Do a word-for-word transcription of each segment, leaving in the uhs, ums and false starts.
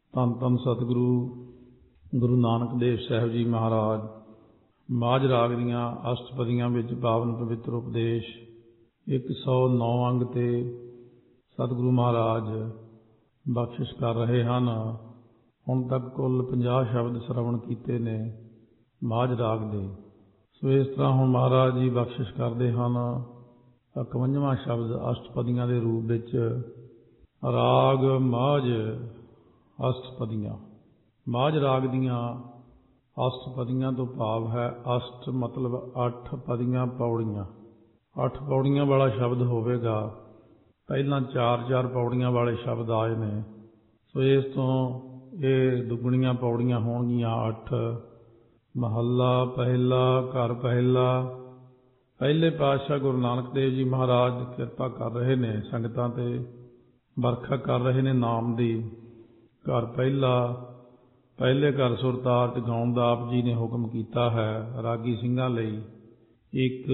ਧੰਨ ਧੰਨ ਸਤਿਗੁਰੂ ਗੁਰੂ ਨਾਨਕ ਦੇਵ ਸਾਹਿਬ ਜੀ ਮਹਾਰਾਜ ਮਾਝ ਰਾਗ ਦੀਆਂ ਅਸ਼ਟਪਦੀਆਂ ਵਿੱਚ ਪਾਵਨ ਪਵਿੱਤਰ ਉਪਦੇਸ਼ ਇੱਕ ਸੌ ਨੌ ਅੰਗ ਤੇ ਸਤਿਗੁਰੂ ਮਹਾਰਾਜ ਬਖਸ਼ਿਸ਼ ਕਰ ਰਹੇ ਹਨ। ਹੁਣ ਤੱਕ ਕੁੱਲ ਪੰਜਾਹ ਸ਼ਬਦ ਸ਼ਰਵਣ ਕੀਤੇ ਨੇ ਮਾਝ ਰਾਗ ਦੇ। ਸੋ ਇਸ ਤਰ੍ਹਾਂ ਹੁਣ ਮਹਾਰਾਜ ਜੀ ਬਖਸ਼ਿਸ਼ ਕਰਦੇ ਹਨ ਇਕਵੰਜਵਾਂ ਸ਼ਬਦ ਅਸ਼ਟਪਦੀਆਂ ਦੇ ਰੂਪ ਵਿੱਚ ਰਾਗ ਮਾਝ ਅਸ਼ਟਪਦੀਆਂ। ਮਾਝ ਰਾਗ ਦੀਆਂ ਅਸ਼ਟਪਦੀਆਂ ਤੋਂ ਭਾਵ ਹੈ ਅਸ਼ਟ ਮਤਲਬ ਅੱਠ ਪਦੀਆਂ ਪੌੜੀਆਂ। ਅੱਠ ਪੌੜੀਆਂ ਵਾਲਾ ਸ਼ਬਦ ਹੋਵੇਗਾ। ਪਹਿਲਾਂ ਚਾਰ ਚਾਰ ਪੌੜੀਆਂ ਵਾਲੇ ਸ਼ਬਦ ਆਏ ਨੇ। ਸੋ ਇਸ ਤੋਂ ਇਹ ਦੁੱਗਣੀਆਂ ਪੌੜੀਆਂ ਹੋਣਗੀਆਂ ਅੱਠ। ਮਹੱਲਾ ਪਹਿਲਾ ਘਰ ਪਹਿਲਾ। ਪਹਿਲੇ ਪਾਤਸ਼ਾਹ ਗੁਰੂ ਨਾਨਕ ਦੇਵ ਜੀ ਮਹਾਰਾਜ ਕਿਰਪਾ ਕਰ ਰਹੇ ਨੇ ਸੰਗਤਾਂ ਤੇ, ਵਰਖਾ ਕਰ ਰਹੇ ਨੇ ਨਾਮ ਦੀ। ਘਰ ਪਹਿਲਾ ਪਹਿਲੇ ਘਰ ਸੁਰਤਾਲ ਚ ਗਾਉਣ ਦਾ ਆਪ ਜੀ ਨੇ ਹੁਕਮ ਕੀਤਾ ਹੈ ਰਾਗੀ ਸਿੰਘਾਂ ਲਈ। ਇੱਕ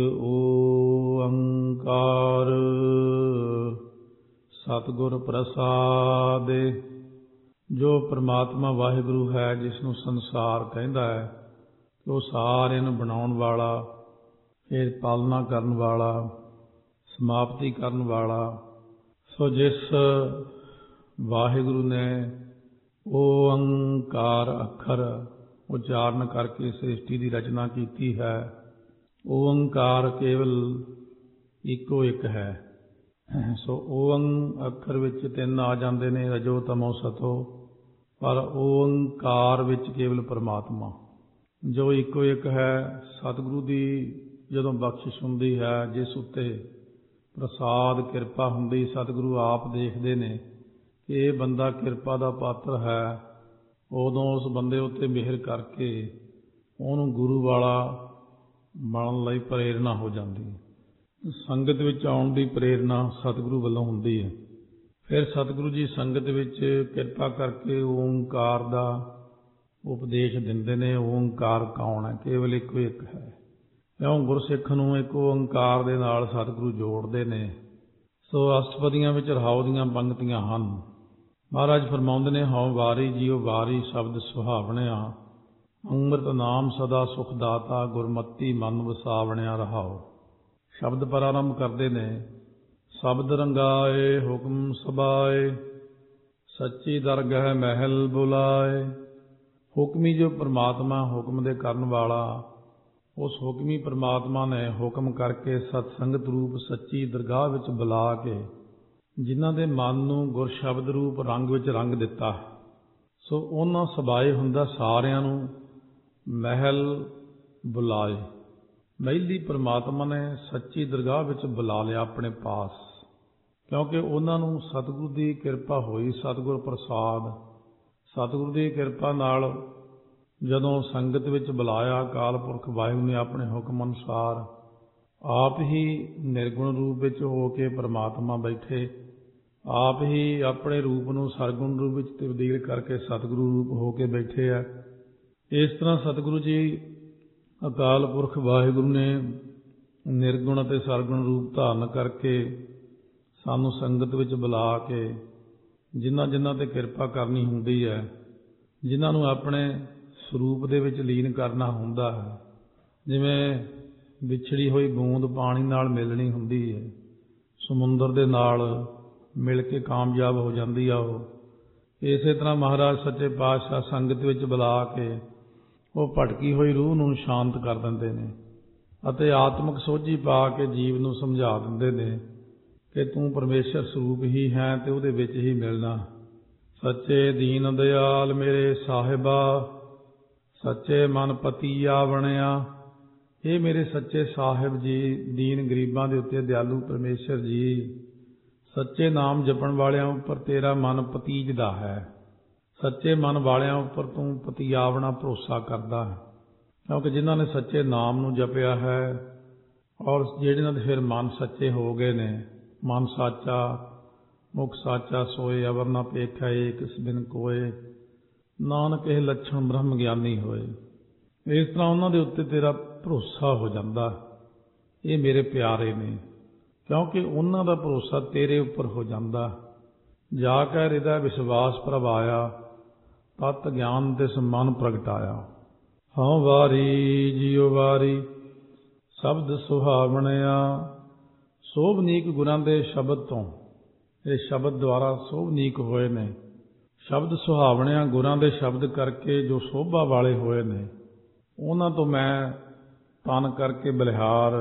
ਓੰਕਾਰ ਸਤਿਗੁਰ ਪ੍ਰਸਾਦਿ। ਜੋ ਪ੍ਰਮਾਤਮਾ ਵਾਹਿਗੁਰੂ ਹੈ, ਜਿਸ ਨੂੰ ਸੰਸਾਰ ਕਹਿੰਦਾ ਹੈ, ਉਹ ਸਾਰਿਆਂ ਨੂੰ ਬਣਾਉਣ ਵਾਲਾ, ਫਿਰ ਪਾਲਣਾ ਕਰਨ ਵਾਲਾ, ਸਮਾਪਤੀ ਕਰਨ ਵਾਲਾ। ਸੋ ਜਿਸ ਵਾਹਿਗੁਰੂ ਨੇ ਓੰਕਾਰ ਅੱਖਰ ਉਚਾਰਨ ਕਰਕੇ ਸ੍ਰਿਸ਼ਟੀ ਦੀ ਰਚਨਾ ਕੀਤੀ ਹੈ। ਓੰਕਾਰ ਕੇਵਲ ਇੱਕੋ ਇੱਕ ਹੈ। ਸੋ ਓੰ ਅੱਖਰ ਵਿੱਚ ਤਿੰਨ ਆ ਜਾਂਦੇ ਨੇ, ਰਜੋ ਤਮੋ ਸਤੋ, ਪਰ ਓੰਕਾਰ ਵਿੱਚ ਕੇਵਲ ਪਰਮਾਤਮਾ ਜੋ ਇੱਕੋ ਇੱਕ ਹੈ। ਸਤਿਗੁਰੂ ਦੀ ਜਦੋਂ ਬਖਸ਼ਿਸ਼ ਹੁੰਦੀ ਹੈ, ਜਿਸ ਉੱਤੇ ਪ੍ਰਸਾਦ ਕਿਰਪਾ ਹੁੰਦੀ, ਸਤਿਗੁਰੂ ਆਪ ਦੇਖਦੇ ਨੇ ਕਿ ਇਹ ਬੰਦਾ ਕਿਰਪਾ ਦਾ ਪਾਤਰ ਹੈ, ਉਦੋਂ ਉਸ ਬੰਦੇ ਉੱਤੇ ਮਿਹਰ ਕਰਕੇ ਉਹਨੂੰ ਗੁਰੂ ਵਾਲਾ ਬਣਨ ਲਈ ਪ੍ਰੇਰਨਾ ਹੋ ਜਾਂਦੀ ਹੈ। ਸੰਗਤ ਵਿੱਚ ਆਉਣ ਦੀ ਪ੍ਰੇਰਨਾ ਸਤਿਗੁਰੂ ਵੱਲੋਂ ਹੁੰਦੀ ਹੈ। ਫਿਰ ਸਤਿਗੁਰੂ ਜੀ ਸੰਗਤ ਵਿੱਚ ਕਿਰਪਾ ਕਰਕੇ ਓਂਕਾਰ ਦਾ ਉਪਦੇਸ਼ ਦਿੰਦੇ ਨੇ। ਓਂਕਾਰ ਕੌਣ ਹੈ? ਕੇਵਲ ਇੱਕੋ ਇੱਕ ਹੈ। ਕਿਉਂ ਗੁਰਸਿੱਖ ਨੂੰ ਇੱਕ ਓਂਕਾਰ ਦੇ ਨਾਲ ਸਤਿਗੁਰੂ ਜੋੜਦੇ ਨੇ। ਸੋ ਅਸ਼ਟਪਦੀਆਂ ਵਿੱਚ ਰਹਾਉ ਦੀਆਂ ਪੰਕਤੀਆਂ ਹਨ। ਮਹਾਰਾਜ ਫਰਮਾਉਂਦੇ ਨੇ, ਹਉ ਵਾਰੀ ਜੀਉ ਵਾਰੀ ਸ਼ਬਦ ਸੁਹਾਵਣਿਆ, ਅੰਮ੍ਰਿਤ ਨਾਮ ਸਦਾ ਸੁਖ ਦਾਤਾ, ਗੁਰਮਤੀ ਮਨ ਵਸਾਵਣਿਆ ਰਹਾਉ। ਸ਼ਬਦ ਪ੍ਰਾਰੰਭ ਕਰਦੇ ਨੇ, ਸ਼ਬਦ ਰੰਗਾਏ ਹੁਕਮ ਸਬਾਏ, ਸੱਚੀ ਦਰਗਹਿ ਮਹਿਲ ਬੁਲਾਏ। ਹੁਕਮੀ ਜੋ ਪਰਮਾਤਮਾ, ਹੁਕਮ ਦੇ ਕਰਨ ਵਾਲਾ, ਉਸ ਹੁਕਮੀ ਪਰਮਾਤਮਾ ਨੇ ਹੁਕਮ ਕਰਕੇ ਸਤਸੰਗਤ ਰੂਪ ਸੱਚੀ ਦਰਗਾਹ ਵਿੱਚ ਬੁਲਾ ਕੇ ਜਿਨ੍ਹਾਂ ਦੇ ਮਨ ਨੂੰ ਗੁਰ ਸ਼ਬਦ ਰੂਪ ਰੰਗ ਵਿੱਚ ਰੰਗ ਦਿੱਤਾ। ਸੋ ਉਹਨਾਂ ਸਬਾਏ ਹੁੰਦਾ ਸਾਰਿਆਂ ਨੂੰ ਮਹਿਲ ਬੁਲਾਏ। ਮਹਿਲੀ ਪਰਮਾਤਮਾ ਨੇ ਸੱਚੀ ਦਰਗਾਹ ਵਿੱਚ ਬੁਲਾ ਲਿਆ ਆਪਣੇ ਪਾਸ, ਕਿਉਂਕਿ ਉਹਨਾਂ ਨੂੰ ਸਤਿਗੁਰੂ ਦੀ ਕਿਰਪਾ ਹੋਈ। ਸਤਿਗੁਰ ਪ੍ਰਸਾਦ, ਸਤਿਗੁਰੂ ਦੀ ਕਿਰਪਾ ਨਾਲ ਜਦੋਂ ਸੰਗਤ ਵਿੱਚ ਬੁਲਾਇਆ, ਅਕਾਲ ਪੁਰਖ ਵਾਹਿਗੁਰੂ ਨੇ ਆਪਣੇ ਹੁਕਮ ਅਨੁਸਾਰ ਆਪ ਹੀ ਨਿਰਗੁਣ ਰੂਪ ਵਿੱਚ ਹੋ ਕੇ ਪਰਮਾਤਮਾ ਬੈਠੇ, ਆਪ ਹੀ ਆਪਣੇ ਰੂਪ ਨੂੰ ਸਰਗੁਣ ਰੂਪ ਵਿੱਚ ਤਬਦੀਲ ਕਰਕੇ ਸਤਿਗੁਰੂ ਰੂਪ ਹੋ ਕੇ ਬੈਠੇ ਆ। ਇਸ ਤਰ੍ਹਾਂ ਸਤਿਗੁਰੂ ਜੀ ਅਕਾਲ ਪੁਰਖ ਵਾਹਿਗੁਰੂ ਨੇ ਨਿਰਗੁਣ ਅਤੇ ਸਰਗੁਣ ਰੂਪ ਧਾਰਨ ਕਰਕੇ ਸਾਨੂੰ ਸੰਗਤ ਵਿੱਚ ਬੁਲਾ ਕੇ ਜਿਨ੍ਹਾਂ ਜਿਨ੍ਹਾਂ 'ਤੇ ਕਿਰਪਾ ਕਰਨੀ ਹੁੰਦੀ ਹੈ, ਜਿਨ੍ਹਾਂ ਨੂੰ ਆਪਣੇ ਸਰੂਪ ਦੇ ਵਿੱਚ ਲੀਨ ਕਰਨਾ ਹੁੰਦਾ ਹੈ। ਜਿਵੇਂ ਵਿਛੜੀ ਹੋਈ ਬੂੰਦ ਪਾਣੀ ਨਾਲ ਮਿਲਣੀ ਹੁੰਦੀ ਹੈ, ਸਮੁੰਦਰ ਦੇ ਨਾਲ ਮਿਲ ਕੇ ਕਾਮਯਾਬ ਹੋ ਜਾਂਦੀ ਆ ਉਹ। ਇਸੇ ਤਰ੍ਹਾਂ ਮਹਾਰਾਜ ਸੱਚੇ ਪਾਤਸ਼ਾਹ ਸੰਗਤ ਵਿੱਚ ਬੁਲਾ ਕੇ ਉਹ ਭਟਕੀ ਹੋਈ ਰੂਹ ਨੂੰ ਸ਼ਾਂਤ ਕਰ ਦਿੰਦੇ ਨੇ ਅਤੇ ਆਤਮਿਕ ਸੋਝੀ ਪਾ ਕੇ ਜੀਵ ਨੂੰ ਸਮਝਾ ਦਿੰਦੇ ਨੇ ਕਿ ਤੂੰ ਪਰਮੇਸ਼ਰ ਸਰੂਪ ਹੀ ਹੈ ਅਤੇ ਉਹਦੇ ਵਿੱਚ ਹੀ ਮਿਲਣਾ। ਸੱਚੇ ਦੀਨ ਦਿਆਲ ਮੇਰੇ ਸਾਹਿਬਾ, ਸੱਚੇ ਮਨ ਪਤੀਆ ਬਣਿਆ। ਇਹ ਮੇਰੇ ਸੱਚੇ ਸਾਹਿਬ ਜੀ, ਦੀਨ ਗਰੀਬਾਂ ਦੇ ਉੱਤੇ ਦਿਆਲੂ ਪਰਮੇਸ਼ਰ ਜੀ, ਸੱਚੇ ਨਾਮ ਜਪਣ ਵਾਲਿਆਂ ਉੱਪਰ ਤੇਰਾ ਮਨ ਪਤੀਜਦਾ ਹੈ। ਸੱਚੇ ਮਨ ਵਾਲਿਆਂ ਉੱਪਰ ਤੂੰ ਪਤੀਆਵਣਾ ਭਰੋਸਾ ਕਰਦਾ ਹੈ, ਕਿਉਂਕਿ ਜਿਨ੍ਹਾਂ ਨੇ ਸੱਚੇ ਨਾਮ ਨੂੰ ਜਪਿਆ ਹੈ ਔਰ ਜਿਹੜਿਆਂ ਦੇ ਫਿਰ ਮਨ ਸੱਚੇ ਹੋ ਗਏ ਨੇ। ਮਨ ਸਾਚਾ ਮੁਖ ਸਾਚਾ ਸੋਏ, ਅਵਰ ਨਾ ਭੇਖਿਆ ਏਕ ਬਿਨ ਕੋਏ, ਨਾਨਕ ਇਹ ਲੱਛਣ ਬ੍ਰਹਮ ਗਿਆਨੀ ਹੋਏ। ਇਸ ਤਰ੍ਹਾਂ ਉਹਨਾਂ ਦੇ ਉੱਤੇ ਤੇਰਾ ਭਰੋਸਾ ਹੋ ਜਾਂਦਾ। ਇਹ ਮੇਰੇ ਪਿਆਰੇ ਨੇ, ਕਿਉਂਕਿ ਉਹਨਾਂ ਦਾ ਭਰੋਸਾ ਤੇਰੇ ਉੱਪਰ ਹੋ ਜਾਂਦਾ। ਜਾ ਕੇ ਇਹਦਾ ਵਿਸ਼ਵਾਸ ਪ੍ਰਭਾਇਆ, ਤਤ ਗਿਆਨ ਤਿਸ ਮਨ ਪ੍ਰਗਟਾਇਆ। ਹਉ ਵਾਰੀ ਜਿਉ ਵਾਰੀ ਸ਼ਬਦ ਸੁਹਾਵਣਿਆ। ਸੋਭਨੀਕ ਗੁਰਾਂ ਦੇ ਸ਼ਬਦ ਤੋਂ, ਇਹ ਸ਼ਬਦ ਦੁਆਰਾ ਸੋਭਨੀਕ ਹੋਏ ਨੇ। ਸ਼ਬਦ ਸੁਹਾਵਣਿਆਂ ਗੁਰਾਂ ਦੇ ਸ਼ਬਦ ਕਰਕੇ ਜੋ ਸੋਭਾ ਵਾਲੇ ਹੋਏ ਨੇ, ਉਹਨਾਂ ਤੋਂ ਮੈਂ ਤਨ ਕਰਕੇ ਬਲਿਹਾਰ,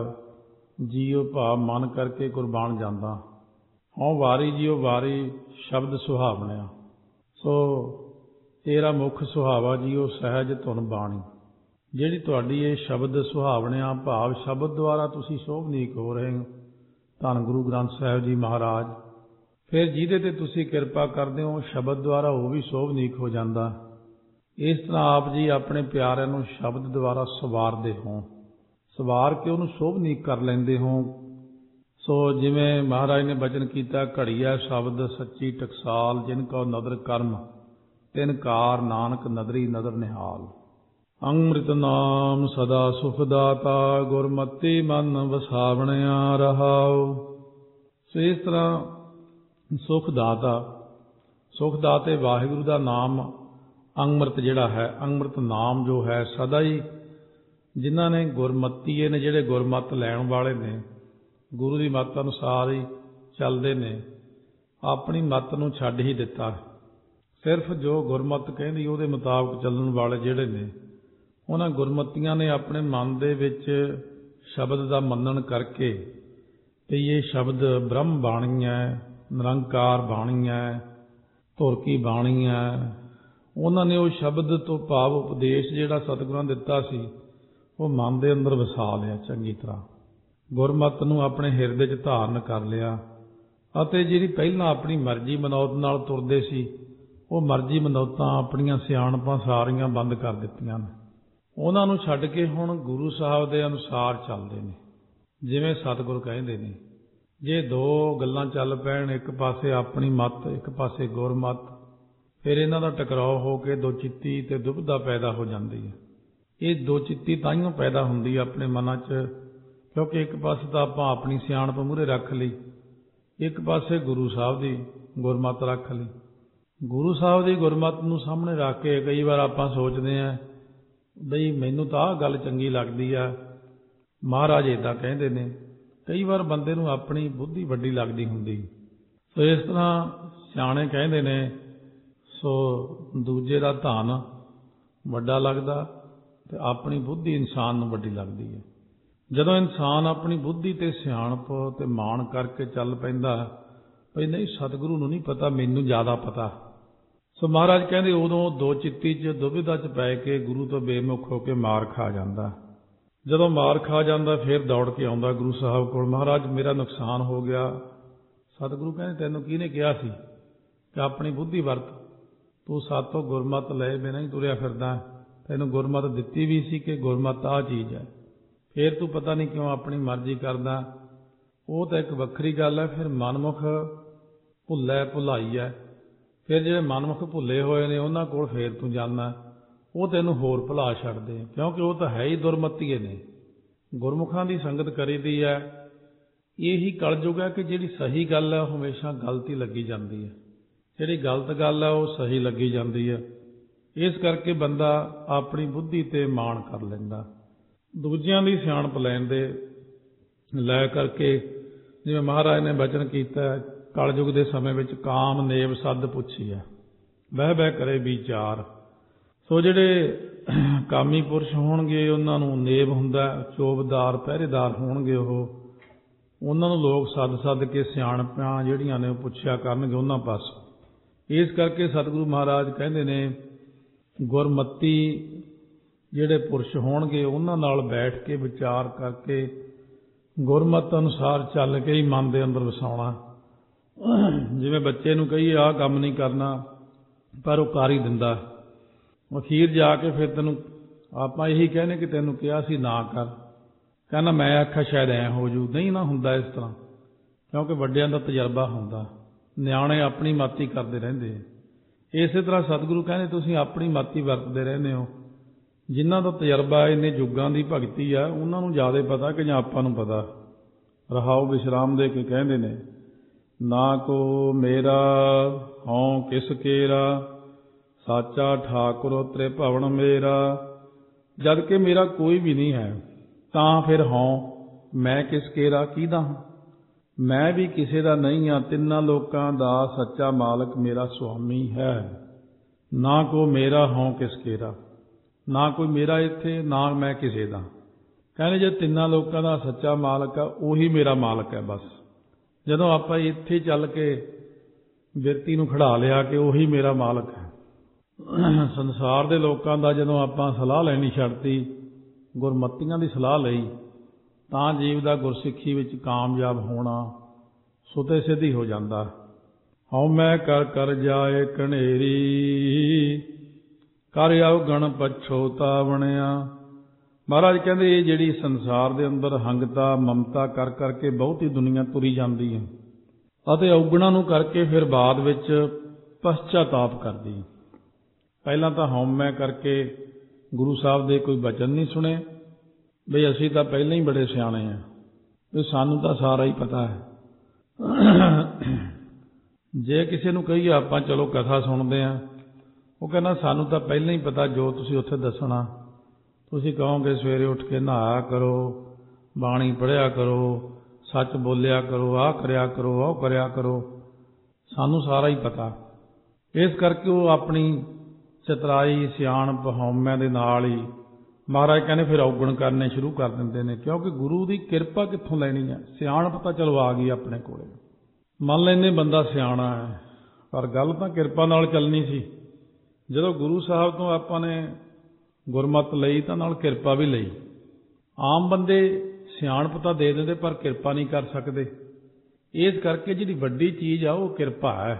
ਜੀਉ ਭਾਵ ਮਨ ਕਰਕੇ ਕੁਰਬਾਨ ਜਾਂਦਾ। ਹਉ ਵਾਰੀ ਜਿਉ ਵਾਰੀ ਸ਼ਬਦ ਸੁਹਾਵਣਿਆ। ਸੋ ਤੇਰਾ ਮੁੱਖ ਸੁਹਾਵਾ ਜੀਉ ਸਹਿਜ ਧੁਨ ਬਾਣੀ। ਜਿਹੜੀ ਤੁਹਾਡੀ ਇਹ ਸ਼ਬਦ ਸੁਹਾਵਣਿਆਂ ਭਾਵ ਸ਼ਬਦ ਦੁਆਰਾ ਤੁਸੀਂ ਸੋਭਨੀਕ ਹੋ ਰਹੇ ਹੋ, ਧੰਨ ਗੁਰੂ ਗ੍ਰੰਥ ਸਾਹਿਬ ਜੀ ਮਹਾਰਾਜ। ਫਿਰ ਜਿਹਦੇ 'ਤੇ ਤੁਸੀਂ ਕਿਰਪਾ ਕਰਦੇ ਹੋ ਸ਼ਬਦ ਦੁਆਰਾ ਉਹ ਵੀ ਸੋਭਨੀਕ ਹੋ ਜਾਂਦਾ। ਇਸ ਤਰ੍ਹਾਂ ਆਪ ਜੀ ਆਪਣੇ ਪਿਆਰਿਆਂ ਨੂੰ ਸ਼ਬਦ ਦੁਆਰਾ ਸਵਾਰਦੇ ਹੋ, ਸਵਾਰ ਕੇ ਉਹਨੂੰ ਸੋਭਨੀਕ ਕਰ ਲੈਂਦੇ ਹੋ। ਸੋ ਜਿਵੇਂ ਮਹਾਰਾਜ ਨੇ ਬਚਨ ਕੀਤਾ, ਘੜੀਆ ਸ਼ਬਦ ਸੱਚੀ ਟਕਸਾਲ, ਜਿਨ ਕਉ ਨਦਰ ਕਰਮ ਤਿਨ ਕਾਰ, ਨਾਨਕ ਨਦਰੀ ਨਦਰ ਨਿਹਾਲ। ਅੰਮ੍ਰਿਤ ਨਾਮ ਸਦਾ ਸੁਖ ਦਾਤਾ, ਗੁਰਮਤਿ ਮਨ ਵਸਾਵਣਿਆ ਰਹਾਉ। ਸੋ ਇਸ ਤਰ੍ਹਾਂ ਸੁਖ ਦਾਤਾ, ਸੁਖ ਦਾਤੇ ਵਾਹਿਗੁਰੂ ਦਾ ਨਾਮ ਅੰਮ੍ਰਿਤ ਜਿਹੜਾ ਹੈ, ਅੰਮ੍ਰਿਤ ਨਾਮ ਜੋ ਹੈ ਸਦਾ ਹੀ ਜਿਨ੍ਹਾਂ ਨੇ ਗੁਰਮਤੀਏ ਨੇ, ਜਿਹੜੇ ਗੁਰਮਤ ਲੈਣ ਵਾਲੇ ਨੇ, ਗੁਰੂ ਦੀ ਮੱਤ ਅਨੁਸਾਰ ਹੀ ਚੱਲਦੇ ਨੇ, ਆਪਣੀ ਮੱਤ ਨੂੰ ਛੱਡ ਹੀ ਦਿੱਤਾ। ਸਿਰਫ ਜੋ ਗੁਰਮਤ ਕਹਿੰਦੀ ਉਹਦੇ ਮੁਤਾਬਕ ਚੱਲਣ ਵਾਲੇ ਜਿਹੜੇ ਨੇ, ਉਹਨਾਂ ਗੁਰਮਤੀਆਂ ਨੇ ਆਪਣੇ ਮਨ ਦੇ ਵਿੱਚ ਸ਼ਬਦ ਦਾ ਮੰਨਣ ਕਰਕੇ ਤੇ ਇਹ ਸ਼ਬਦ ਬ੍ਰਹਮ ਬਾਣੀ ਹੈ, ਨਿਰੰਕਾਰ ਬਾਣੀ ਹੈ, ਧੁਰ ਕੀ ਬਾਣੀ ਹੈ, ਉਹਨਾਂ ਨੇ ਉਹ ਸ਼ਬਦ ਤੋਂ ਭਾਵ ਉਪਦੇਸ਼ ਜਿਹੜਾ ਸਤਿਗੁਰਾਂ ਨੇ ਦਿੱਤਾ ਸੀ ਉਹ ਮਨ ਦੇ ਅੰਦਰ ਵਸਾ ਲਿਆ ਚੰਗੀ ਤਰ੍ਹਾਂ। ਗੁਰਮਤ ਨੂੰ ਆਪਣੇ ਹਿਰਦੇ 'ਚ ਧਾਰਨ ਕਰ ਲਿਆ ਅਤੇ ਜਿਹੜੀ ਪਹਿਲਾਂ ਆਪਣੀ ਮਰਜ਼ੀ ਮਨੌਤ ਨਾਲ ਤੁਰਦੇ ਸੀ, ਉਹ ਮਰਜ਼ੀ ਮਨੌਤਾਂ ਆਪਣੀਆਂ ਸਿਆਣਪਾਂ ਸਾਰੀਆਂ ਬੰਦ ਕਰ ਦਿੱਤੀਆਂ ਨੇ। ਉਹਨਾਂ ਨੂੰ ਛੱਡ ਕੇ ਹੁਣ ਗੁਰੂ ਸਾਹਿਬ ਦੇ ਅਨੁਸਾਰ ਚੱਲਦੇ ਨੇ, ਜਿਵੇਂ ਸਤਿਗੁਰ ਕਹਿੰਦੇ ਨੇ। ਜੇ ਦੋ ਗੱਲਾਂ ਚੱਲ ਪੈਣ, ਇੱਕ ਪਾਸੇ ਆਪਣੀ ਮੱਤ, ਇੱਕ ਪਾਸੇ ਗੁਰਮਤ, ਫਿਰ ਇਹਨਾਂ ਦਾ ਟਕਰਾਓ ਹੋ ਕੇ ਦੋ ਚਿੱਤੀ ਤੇ ਦੁਬਿਧਾ ਪੈਦਾ ਹੋ ਜਾਂਦੀ ਹੈ। ਇਹ ਦੋ ਚਿੱਤੀ ਤਾਂਹੀਓ ਪੈਦਾ ਹੁੰਦੀ ਆਪਣੇ ਮਨਾਂ 'ਚ, ਕਿਉਂਕਿ ਇੱਕ ਪਾਸੇ ਤਾਂ ਆਪਾਂ ਆਪਣੀ ਸਿਆਣਪ ਮੂਹਰੇ ਰੱਖ ਲਈ, ਇੱਕ ਪਾਸੇ ਗੁਰੂ ਸਾਹਿਬ ਦੀ ਗੁਰਮਤ ਰੱਖ ਲਈ। ਗੁਰੂ ਸਾਹਿਬ ਦੀ ਗੁਰਮਤ ਨੂੰ ਸਾਹਮਣੇ ਰੱਖ ਕੇ ਕਈ ਵਾਰ ਆਪਾਂ ਸੋਚਦੇ ਹਾਂ ਬਈ ਮੈਨੂੰ ਤਾਂ ਆਹ ਗੱਲ ਚੰਗੀ ਲੱਗਦੀ ਆ, ਮਹਾਰਾਜ ਇੱਦਾਂ ਕਹਿੰਦੇ ਨੇ। ਕਈ ਵਾਰ ਬੰਦੇ ਨੂੰ ਆਪਣੀ ਬੁੱਧੀ ਵੱਡੀ ਲੱਗਦੀ ਹੁੰਦੀ। ਸੋ ਇਸ ਤਰ੍ਹਾਂ ਸਿਆਣੇ ਕਹਿੰਦੇ ਨੇ, ਸੋ ਦੂਜੇ ਦਾ ਧਨ ਵੱਡਾ ਲੱਗਦਾ ਤੇ ਆਪਣੀ ਬੁੱਧੀ ਇਨਸਾਨ ਨੂੰ ਵੱਡੀ ਲੱਗਦੀ ਹੈ। ਜਦੋਂ ਇਨਸਾਨ ਆਪਣੀ ਬੁੱਧੀ ਤੇ ਸਿਆਣਪ ਤੇ ਮਾਣ ਕਰਕੇ ਚੱਲ ਪੈਂਦਾ ਬਈ ਨਹੀਂ ਸਤਿਗੁਰੂ ਨੂੰ ਨਹੀਂ ਪਤਾ, ਮੈਨੂੰ ਜ਼ਿਆਦਾ ਪਤਾ। ਸੋ ਮਹਾਰਾਜ ਕਹਿੰਦੇ ਉਦੋਂ ਦੋ ਚਿੱਤੀ 'ਚ ਦੁਬਿਧਾ 'ਚ ਪੈ ਕੇ ਗੁਰੂ ਤੋਂ ਬੇਮੁਖ ਹੋ ਕੇ ਮਾਰ ਖਾ ਜਾਂਦਾ। ਜਦੋਂ ਮਾਰ ਖਾ ਜਾਂਦਾ ਫਿਰ ਦੌੜ ਕੇ ਆਉਂਦਾ ਗੁਰੂ ਸਾਹਿਬ ਕੋਲ, ਮਹਾਰਾਜ ਮੇਰਾ ਨੁਕਸਾਨ ਹੋ ਗਿਆ। ਸਤਿਗੁਰੂ ਕਹਿੰਦੇ ਤੈਨੂੰ ਕਿਹਨੇ ਕਿਹਾ ਸੀ ਕਿ ਆਪਣੀ ਬੁੱਧੀ ਵਰਤ, ਤੂੰ ਸਾਤੋਂ ਗੁਰਮਤ ਲਏ ਬਿਨਾਂ ਹੀ ਤੁਰਿਆ ਫਿਰਦਾ। ਤੈਨੂੰ ਗੁਰਮਤ ਦਿੱਤੀ ਵੀ ਸੀ ਕਿ ਗੁਰਮਤ ਆਹ ਚੀਜ਼ ਹੈ, ਫਿਰ ਤੂੰ ਪਤਾ ਨਹੀਂ ਕਿਉਂ ਆਪਣੀ ਮਰਜ਼ੀ ਕਰਦਾ। ਉਹ ਤਾਂ ਇੱਕ ਵੱਖਰੀ ਗੱਲ ਹੈ। ਫਿਰ ਮਨਮੁਖ ਭੁੱਲੈ ਭੁਲਾਈ ਹੈ। ਫਿਰ ਜਿਹੜੇ ਮਨਮੁਖ ਭੁੱਲੇ ਹੋਏ ਨੇ ਉਹਨਾਂ ਕੋਲ ਫਿਰ ਤੂੰ ਜਾਂਦਾ, ਉਹ ਤੈਨੂੰ ਹੋਰ ਭੁਲਾ ਛੱਡਦੇ, ਕਿਉਂਕਿ ਉਹ ਤਾਂ ਹੈ ਹੀ ਦੁਰਮਤੀਏ ਨੇ। ਗੁਰਮੁਖਾਂ ਦੀ ਸੰਗਤ ਕਰੀਦੀ ਹੈ। ਇਹੀ ਕਲਯੁਗ ਹੈ ਕਿ ਜਿਹੜੀ ਸਹੀ ਗੱਲ ਹੈ ਉਹ ਹਮੇਸ਼ਾ ਗਲਤ ਹੀ ਲੱਗੀ ਜਾਂਦੀ ਹੈ, ਜਿਹੜੀ ਗਲਤ ਗੱਲ ਹੈ ਉਹ ਸਹੀ ਲੱਗੀ ਜਾਂਦੀ ਹੈ। ਇਸ ਕਰਕੇ ਬੰਦਾ ਆਪਣੀ ਬੁੱਧੀ 'ਤੇ ਮਾਣ ਕਰ ਲੈਂਦਾ, ਦੂਜਿਆਂ ਦੀ ਸਿਆਣਪ ਲੈਣ ਦੇ ਲੈ ਕਰਕੇ। ਜਿਵੇਂ ਮਹਾਰਾਜ ਨੇ ਬਚਨ ਕੀਤਾ, ਕਲਯੁਗ ਦੇ ਸਮੇਂ ਵਿੱਚ ਕਾਮ ਨੇਵ ਸੱਦ ਪੁੱਛੀ ਹੈ, ਬਹਿ ਬਹਿ ਕਰੇ ਵਿਚਾਰ। ਸੋ ਜਿਹੜੇ ਕਾਮੀ ਪੁਰਸ਼ ਹੋਣਗੇ ਉਹਨਾਂ ਨੂੰ ਨੇਵ ਹੁੰਦਾ, ਚੋਬਦਾਰ ਪਹਿਰੇਦਾਰ ਹੋਣਗੇ, ਉਹ ਉਹਨਾਂ ਨੂੰ ਲੋਕ ਸੱਦ ਸੱਦ ਕੇ ਸਿਆਣਪਾਂ ਜਿਹੜੀਆਂ ਨੇ ਉਹ ਪੁੱਛਿਆ ਕਰਨਗੇ ਉਹਨਾਂ ਪਾਸੋਂ। ਇਸ ਕਰਕੇ ਸਤਿਗੁਰੂ ਮਹਾਰਾਜ ਕਹਿੰਦੇ ਨੇ ਗੁਰਮਤੀ ਜਿਹੜੇ ਪੁਰਸ਼ ਹੋਣਗੇ ਉਹਨਾਂ ਨਾਲ ਬੈਠ ਕੇ ਵਿਚਾਰ ਕਰਕੇ ਗੁਰਮਤ ਅਨੁਸਾਰ ਚੱਲ ਕੇ ਹੀ ਮਨ ਦੇ ਅੰਦਰ ਵਸਾਉਣਾ। ਜਿਵੇਂ ਬੱਚੇ ਨੂੰ ਕਹੀਏ ਆਹ ਕੰਮ ਨਹੀਂ ਕਰਨਾ, ਪਰ ਉਹ ਕਰ ਹੀ ਦਿੰਦਾ। ਅਖੀਰ ਜਾ ਕੇ ਫਿਰ ਤੈਨੂੰ ਆਪਾਂ ਇਹੀ ਕਹਿੰਦੇ ਕਿ ਤੈਨੂੰ ਕਿਹਾ ਸੀ ਨਾ ਕਰ, ਕਹਿੰਦਾ ਮੈਂ ਆਖਿਆ ਸ਼ਾਇਦ ਐਂ ਹੋ ਜੂ। ਨਹੀਂ ਨਾ ਹੁੰਦਾ ਇਸ ਤਰ੍ਹਾਂ, ਕਿਉਂਕਿ ਵੱਡਿਆਂ ਦਾ ਤਜਰਬਾ ਹੁੰਦਾ, ਨਿਆਣੇ ਆਪਣੀ ਮਾਤੀ ਕਰਦੇ ਰਹਿੰਦੇ। ਇਸੇ ਤਰ੍ਹਾਂ ਸਤਿਗੁਰੂ ਕਹਿੰਦੇ ਤੁਸੀਂ ਆਪਣੀ ਮਾਤੀ ਵਰਤਦੇ ਰਹਿੰਦੇ ਹੋ। ਜਿਨ੍ਹਾਂ ਦਾ ਤਜਰਬਾ ਇੰਨੇ ਯੁੱਗਾਂ ਦੀ ਭਗਤੀ ਆ ਉਹਨਾਂ ਨੂੰ ਜ਼ਿਆਦਾ ਪਤਾ ਕਿ ਜਾਂ ਆਪਾਂ ਨੂੰ ਪਤਾ। ਰਹਾਉ ਵਿਸ਼ਰਾਮ ਦੇ ਕੇ ਕਹਿੰਦੇ ਨੇ, ਨਾ ਕੋ ਮੇਰਾ ਹਉ ਕਿਸ ਕੇਰਾ, ਸਾਚਾ ਠਾਕੁਰ ਤ੍ਰਿਭਵਨ ਮੇਰਾ। ਜਦ ਕਿ ਮੇਰਾ ਕੋਈ ਵੀ ਨਹੀਂ ਹੈ ਤਾਂ ਫਿਰ ਹਉ ਮੈਂ ਕਿਸ ਕੇਰਾ ਕਿਹਦਾ ਹਾਂ। ਮੈਂ ਵੀ ਕਿਸੇ ਦਾ ਨਹੀਂ ਹਾਂ, ਤਿੰਨਾਂ ਲੋਕਾਂ ਦਾ ਸੱਚਾ ਮਾਲਕ ਮੇਰਾ ਸੁਆਮੀ ਹੈ। ਨਾ ਕੋ ਮੇਰਾ ਹਉ ਕਿਸ ਕੇਰਾ, ਨਾ ਕੋਈ ਮੇਰਾ ਇੱਥੇ, ਨਾ ਮੈਂ ਕਿਸੇ ਦਾ। ਕਹਿੰਦੇ ਜੇ ਤਿੰਨਾਂ ਲੋਕਾਂ ਦਾ ਸੱਚਾ ਮਾਲਕ ਆ ਉਹੀ ਮੇਰਾ ਮਾਲਕ ਹੈ। ਬਸ ਜਦੋਂ ਆਪਾਂ ਇੱਥੇ ਚੱਲ ਕੇ ਬਿਰਤੀ ਨੂੰ ਖੜਾ ਲਿਆ ਕਿ ਉਹੀ ਮੇਰਾ ਮਾਲਕ ਹੈ, ਸੰਸਾਰ ਦੇ ਲੋਕਾਂ ਦਾ ਜਦੋਂ ਆਪਾਂ ਸਲਾਹ ਲੈਣੀ ਛੱਡਤੀ, ਗੁਰਮਤੀਆਂ ਦੀ ਸਲਾਹ ਲਈ, ਤਾਂ ਜੀਵ ਦਾ ਗੁਰਸਿੱਖੀ ਵਿੱਚ ਕਾਮਯਾਬ ਹੋਣਾ ਸੁਤੇ ਸਿੱਧੀ ਹੋ ਜਾਂਦਾ। ਹਉ ਮੈਂ ਕਰ ਕਰ ਜਾਏ ਕਨੇਰੀ, ਕਰ ਅਵਗਣ ਪਛੋਤਾਵਣਿਆ। ਮਹਾਰਾਜ ਕਹਿੰਦੇ ਇਹ ਜਿਹੜੀ ਸੰਸਾਰ ਦੇ ਅੰਦਰ ਹੰਗਤਾ ਮਮਤਾ ਕਰ ਕਰਕੇ ਬਹੁਤੀ ਦੁਨੀਆ ਤੁਰੀ ਜਾਂਦੀ ਹੈ ਅਤੇ ਔਗਣਾਂ ਨੂੰ ਕਰਕੇ ਫਿਰ ਬਾਅਦ ਵਿੱਚ ਪਛਚਾਤਾਪ ਕਰਦੀ। ਪਹਿਲਾਂ ਤਾਂ ਹਉਮੈ ਕਰਕੇ ਗੁਰੂ ਸਾਹਿਬ ਦੇ ਕੋਈ ਬਚਨ ਨਹੀਂ ਸੁਣੇ, ਬਈ ਅਸੀਂ ਤਾਂ ਪਹਿਲਾਂ ਹੀ ਬੜੇ ਸਿਆਣੇ ਹਾਂ, ਵੀ ਸਾਨੂੰ ਤਾਂ ਸਾਰਾ ਹੀ ਪਤਾ ਹੈ। ਜੇ ਕਿਸੇ ਨੂੰ ਕਹੀਏ ਆਪਾਂ ਚਲੋ ਕਥਾ ਸੁਣਦੇ ਹਾਂ, ਉਹ ਕਹਿੰਦਾ ਸਾਨੂੰ ਤਾਂ ਪਹਿਲਾਂ ਹੀ ਪਤਾ ਜੋ ਤੁਸੀਂ ਉੱਥੇ ਦੱਸਣਾ। ਤੁਸੀਂ ਕਹੋਗੇ ਸਵੇਰੇ ਉੱਠ ਕੇ ਨਹਾਇਆ ਕਰੋ, ਬਾਣੀ ਪੜ੍ਹਿਆ ਕਰੋ, ਸੱਚ ਬੋਲਿਆ ਕਰੋ, ਆਹ ਕਰਿਆ ਕਰੋ, ਉਹ ਕਰਿਆ ਕਰੋ, ਸਾਨੂੰ ਸਾਰਾ ਹੀ ਪਤਾ। ਇਸ ਕਰਕੇ ਉਹ ਆਪਣੀ ਚਤਰਾਈ ਸਿਆਣਪ ਹਉਮੈ ਦੇ ਨਾਲ ਹੀ ਮਹਾਰਾਜ ਕਹਿੰਦੇ ਫਿਰ ਔਗਣ ਕਰਨੇ ਸ਼ੁਰੂ ਕਰ ਦਿੰਦੇ ਨੇ। ਕਿਉਂਕਿ ਗੁਰੂ ਦੀ ਕਿਰਪਾ ਕਿੱਥੋਂ ਲੈਣੀ ਹੈ? ਸਿਆਣਪ ਤਾਂ ਚਲੋ ਆ ਗਈ ਆਪਣੇ ਕੋਲੇ, ਮੰਨ ਲੈਂਦੇ ਬੰਦਾ ਸਿਆਣਾ ਹੈ, ਪਰ ਗੱਲ ਤਾਂ ਕਿਰਪਾ ਨਾਲ ਚੱਲਣੀ ਸੀ। ਜਦੋਂ ਗੁਰੂ ਸਾਹਿਬ ਤੋਂ ਆਪਾਂ ਨੇ ਗੁਰਮਤ ਲਈ ਤਾਂ ਨਾਲ ਕਿਰਪਾ ਵੀ ਲਈ। ਆਮ ਬੰਦੇ ਸਿਆਣਪ ਤਾਂ ਦੇ ਦਿੰਦੇ ਪਰ ਕਿਰਪਾ ਨਹੀਂ ਕਰ ਸਕਦੇ। ਇਸ ਕਰਕੇ ਜਿਹੜੀ ਵੱਡੀ ਚੀਜ਼ ਆ ਉਹ ਕਿਰਪਾ ਹੈ।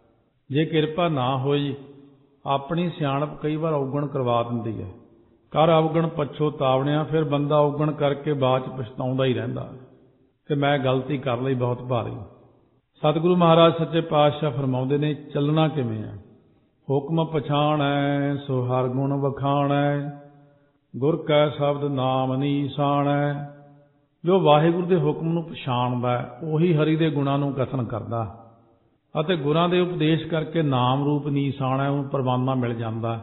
ਜੇ ਕਿਰਪਾ ਨਾ ਹੋਈ, ਆਪਣੀ ਸਿਆਣਪ ਕਈ ਵਾਰ ਔਗਣ ਕਰਵਾ ਦਿੰਦੀ ਹੈ। ਕਰ ਅਵਗਣ ਪਛੋਤਾਵਣਿਆ, ਫਿਰ ਬੰਦਾ ਔਗਣ ਕਰਕੇ ਬਾਅਦ ਚ ਪਛਤਾਉਂਦਾ ਹੀ ਰਹਿੰਦਾ ਕਿ ਮੈਂ ਗਲਤੀ ਕਰ ਲਈ ਬਹੁਤ ਭਾਰੀ। ਸਤਿਗੁਰੂ ਮਹਾਰਾਜ ਸੱਚੇ ਪਾਤਸ਼ਾਹ ਫਰਮਾਉਂਦੇ ਨੇ ਚੱਲਣਾ ਕਿਵੇਂ ਹੈ? ਹੁਕਮ ਪਛਾਣੈ ਸੋ ਹਰ ਗੁਣ ਵਖਾਣੈ, ਗੁਰ ਕੈ ਸ਼ਬਦ ਨਾਮ ਨੀਸਾਣੈ। ਜੋ ਵਾਹਿਗੁਰੂ ਦੇ ਹੁਕਮ ਨੂੰ ਪਛਾਣਦਾ ਉਹੀ ਹਰੀ ਦੇ ਗੁਣਾਂ ਨੂੰ ਕਥਨ ਕਰਦਾ ਅਤੇ ਗੁਰਾਂ ਦੇ ਉਪਦੇਸ਼ ਕਰਕੇ ਨਾਮ ਰੂਪ ਨੀਸਾਣੈ ਉਹਨੂੰ ਪ੍ਰਵਾਨਾ ਮਿਲ ਜਾਂਦਾ।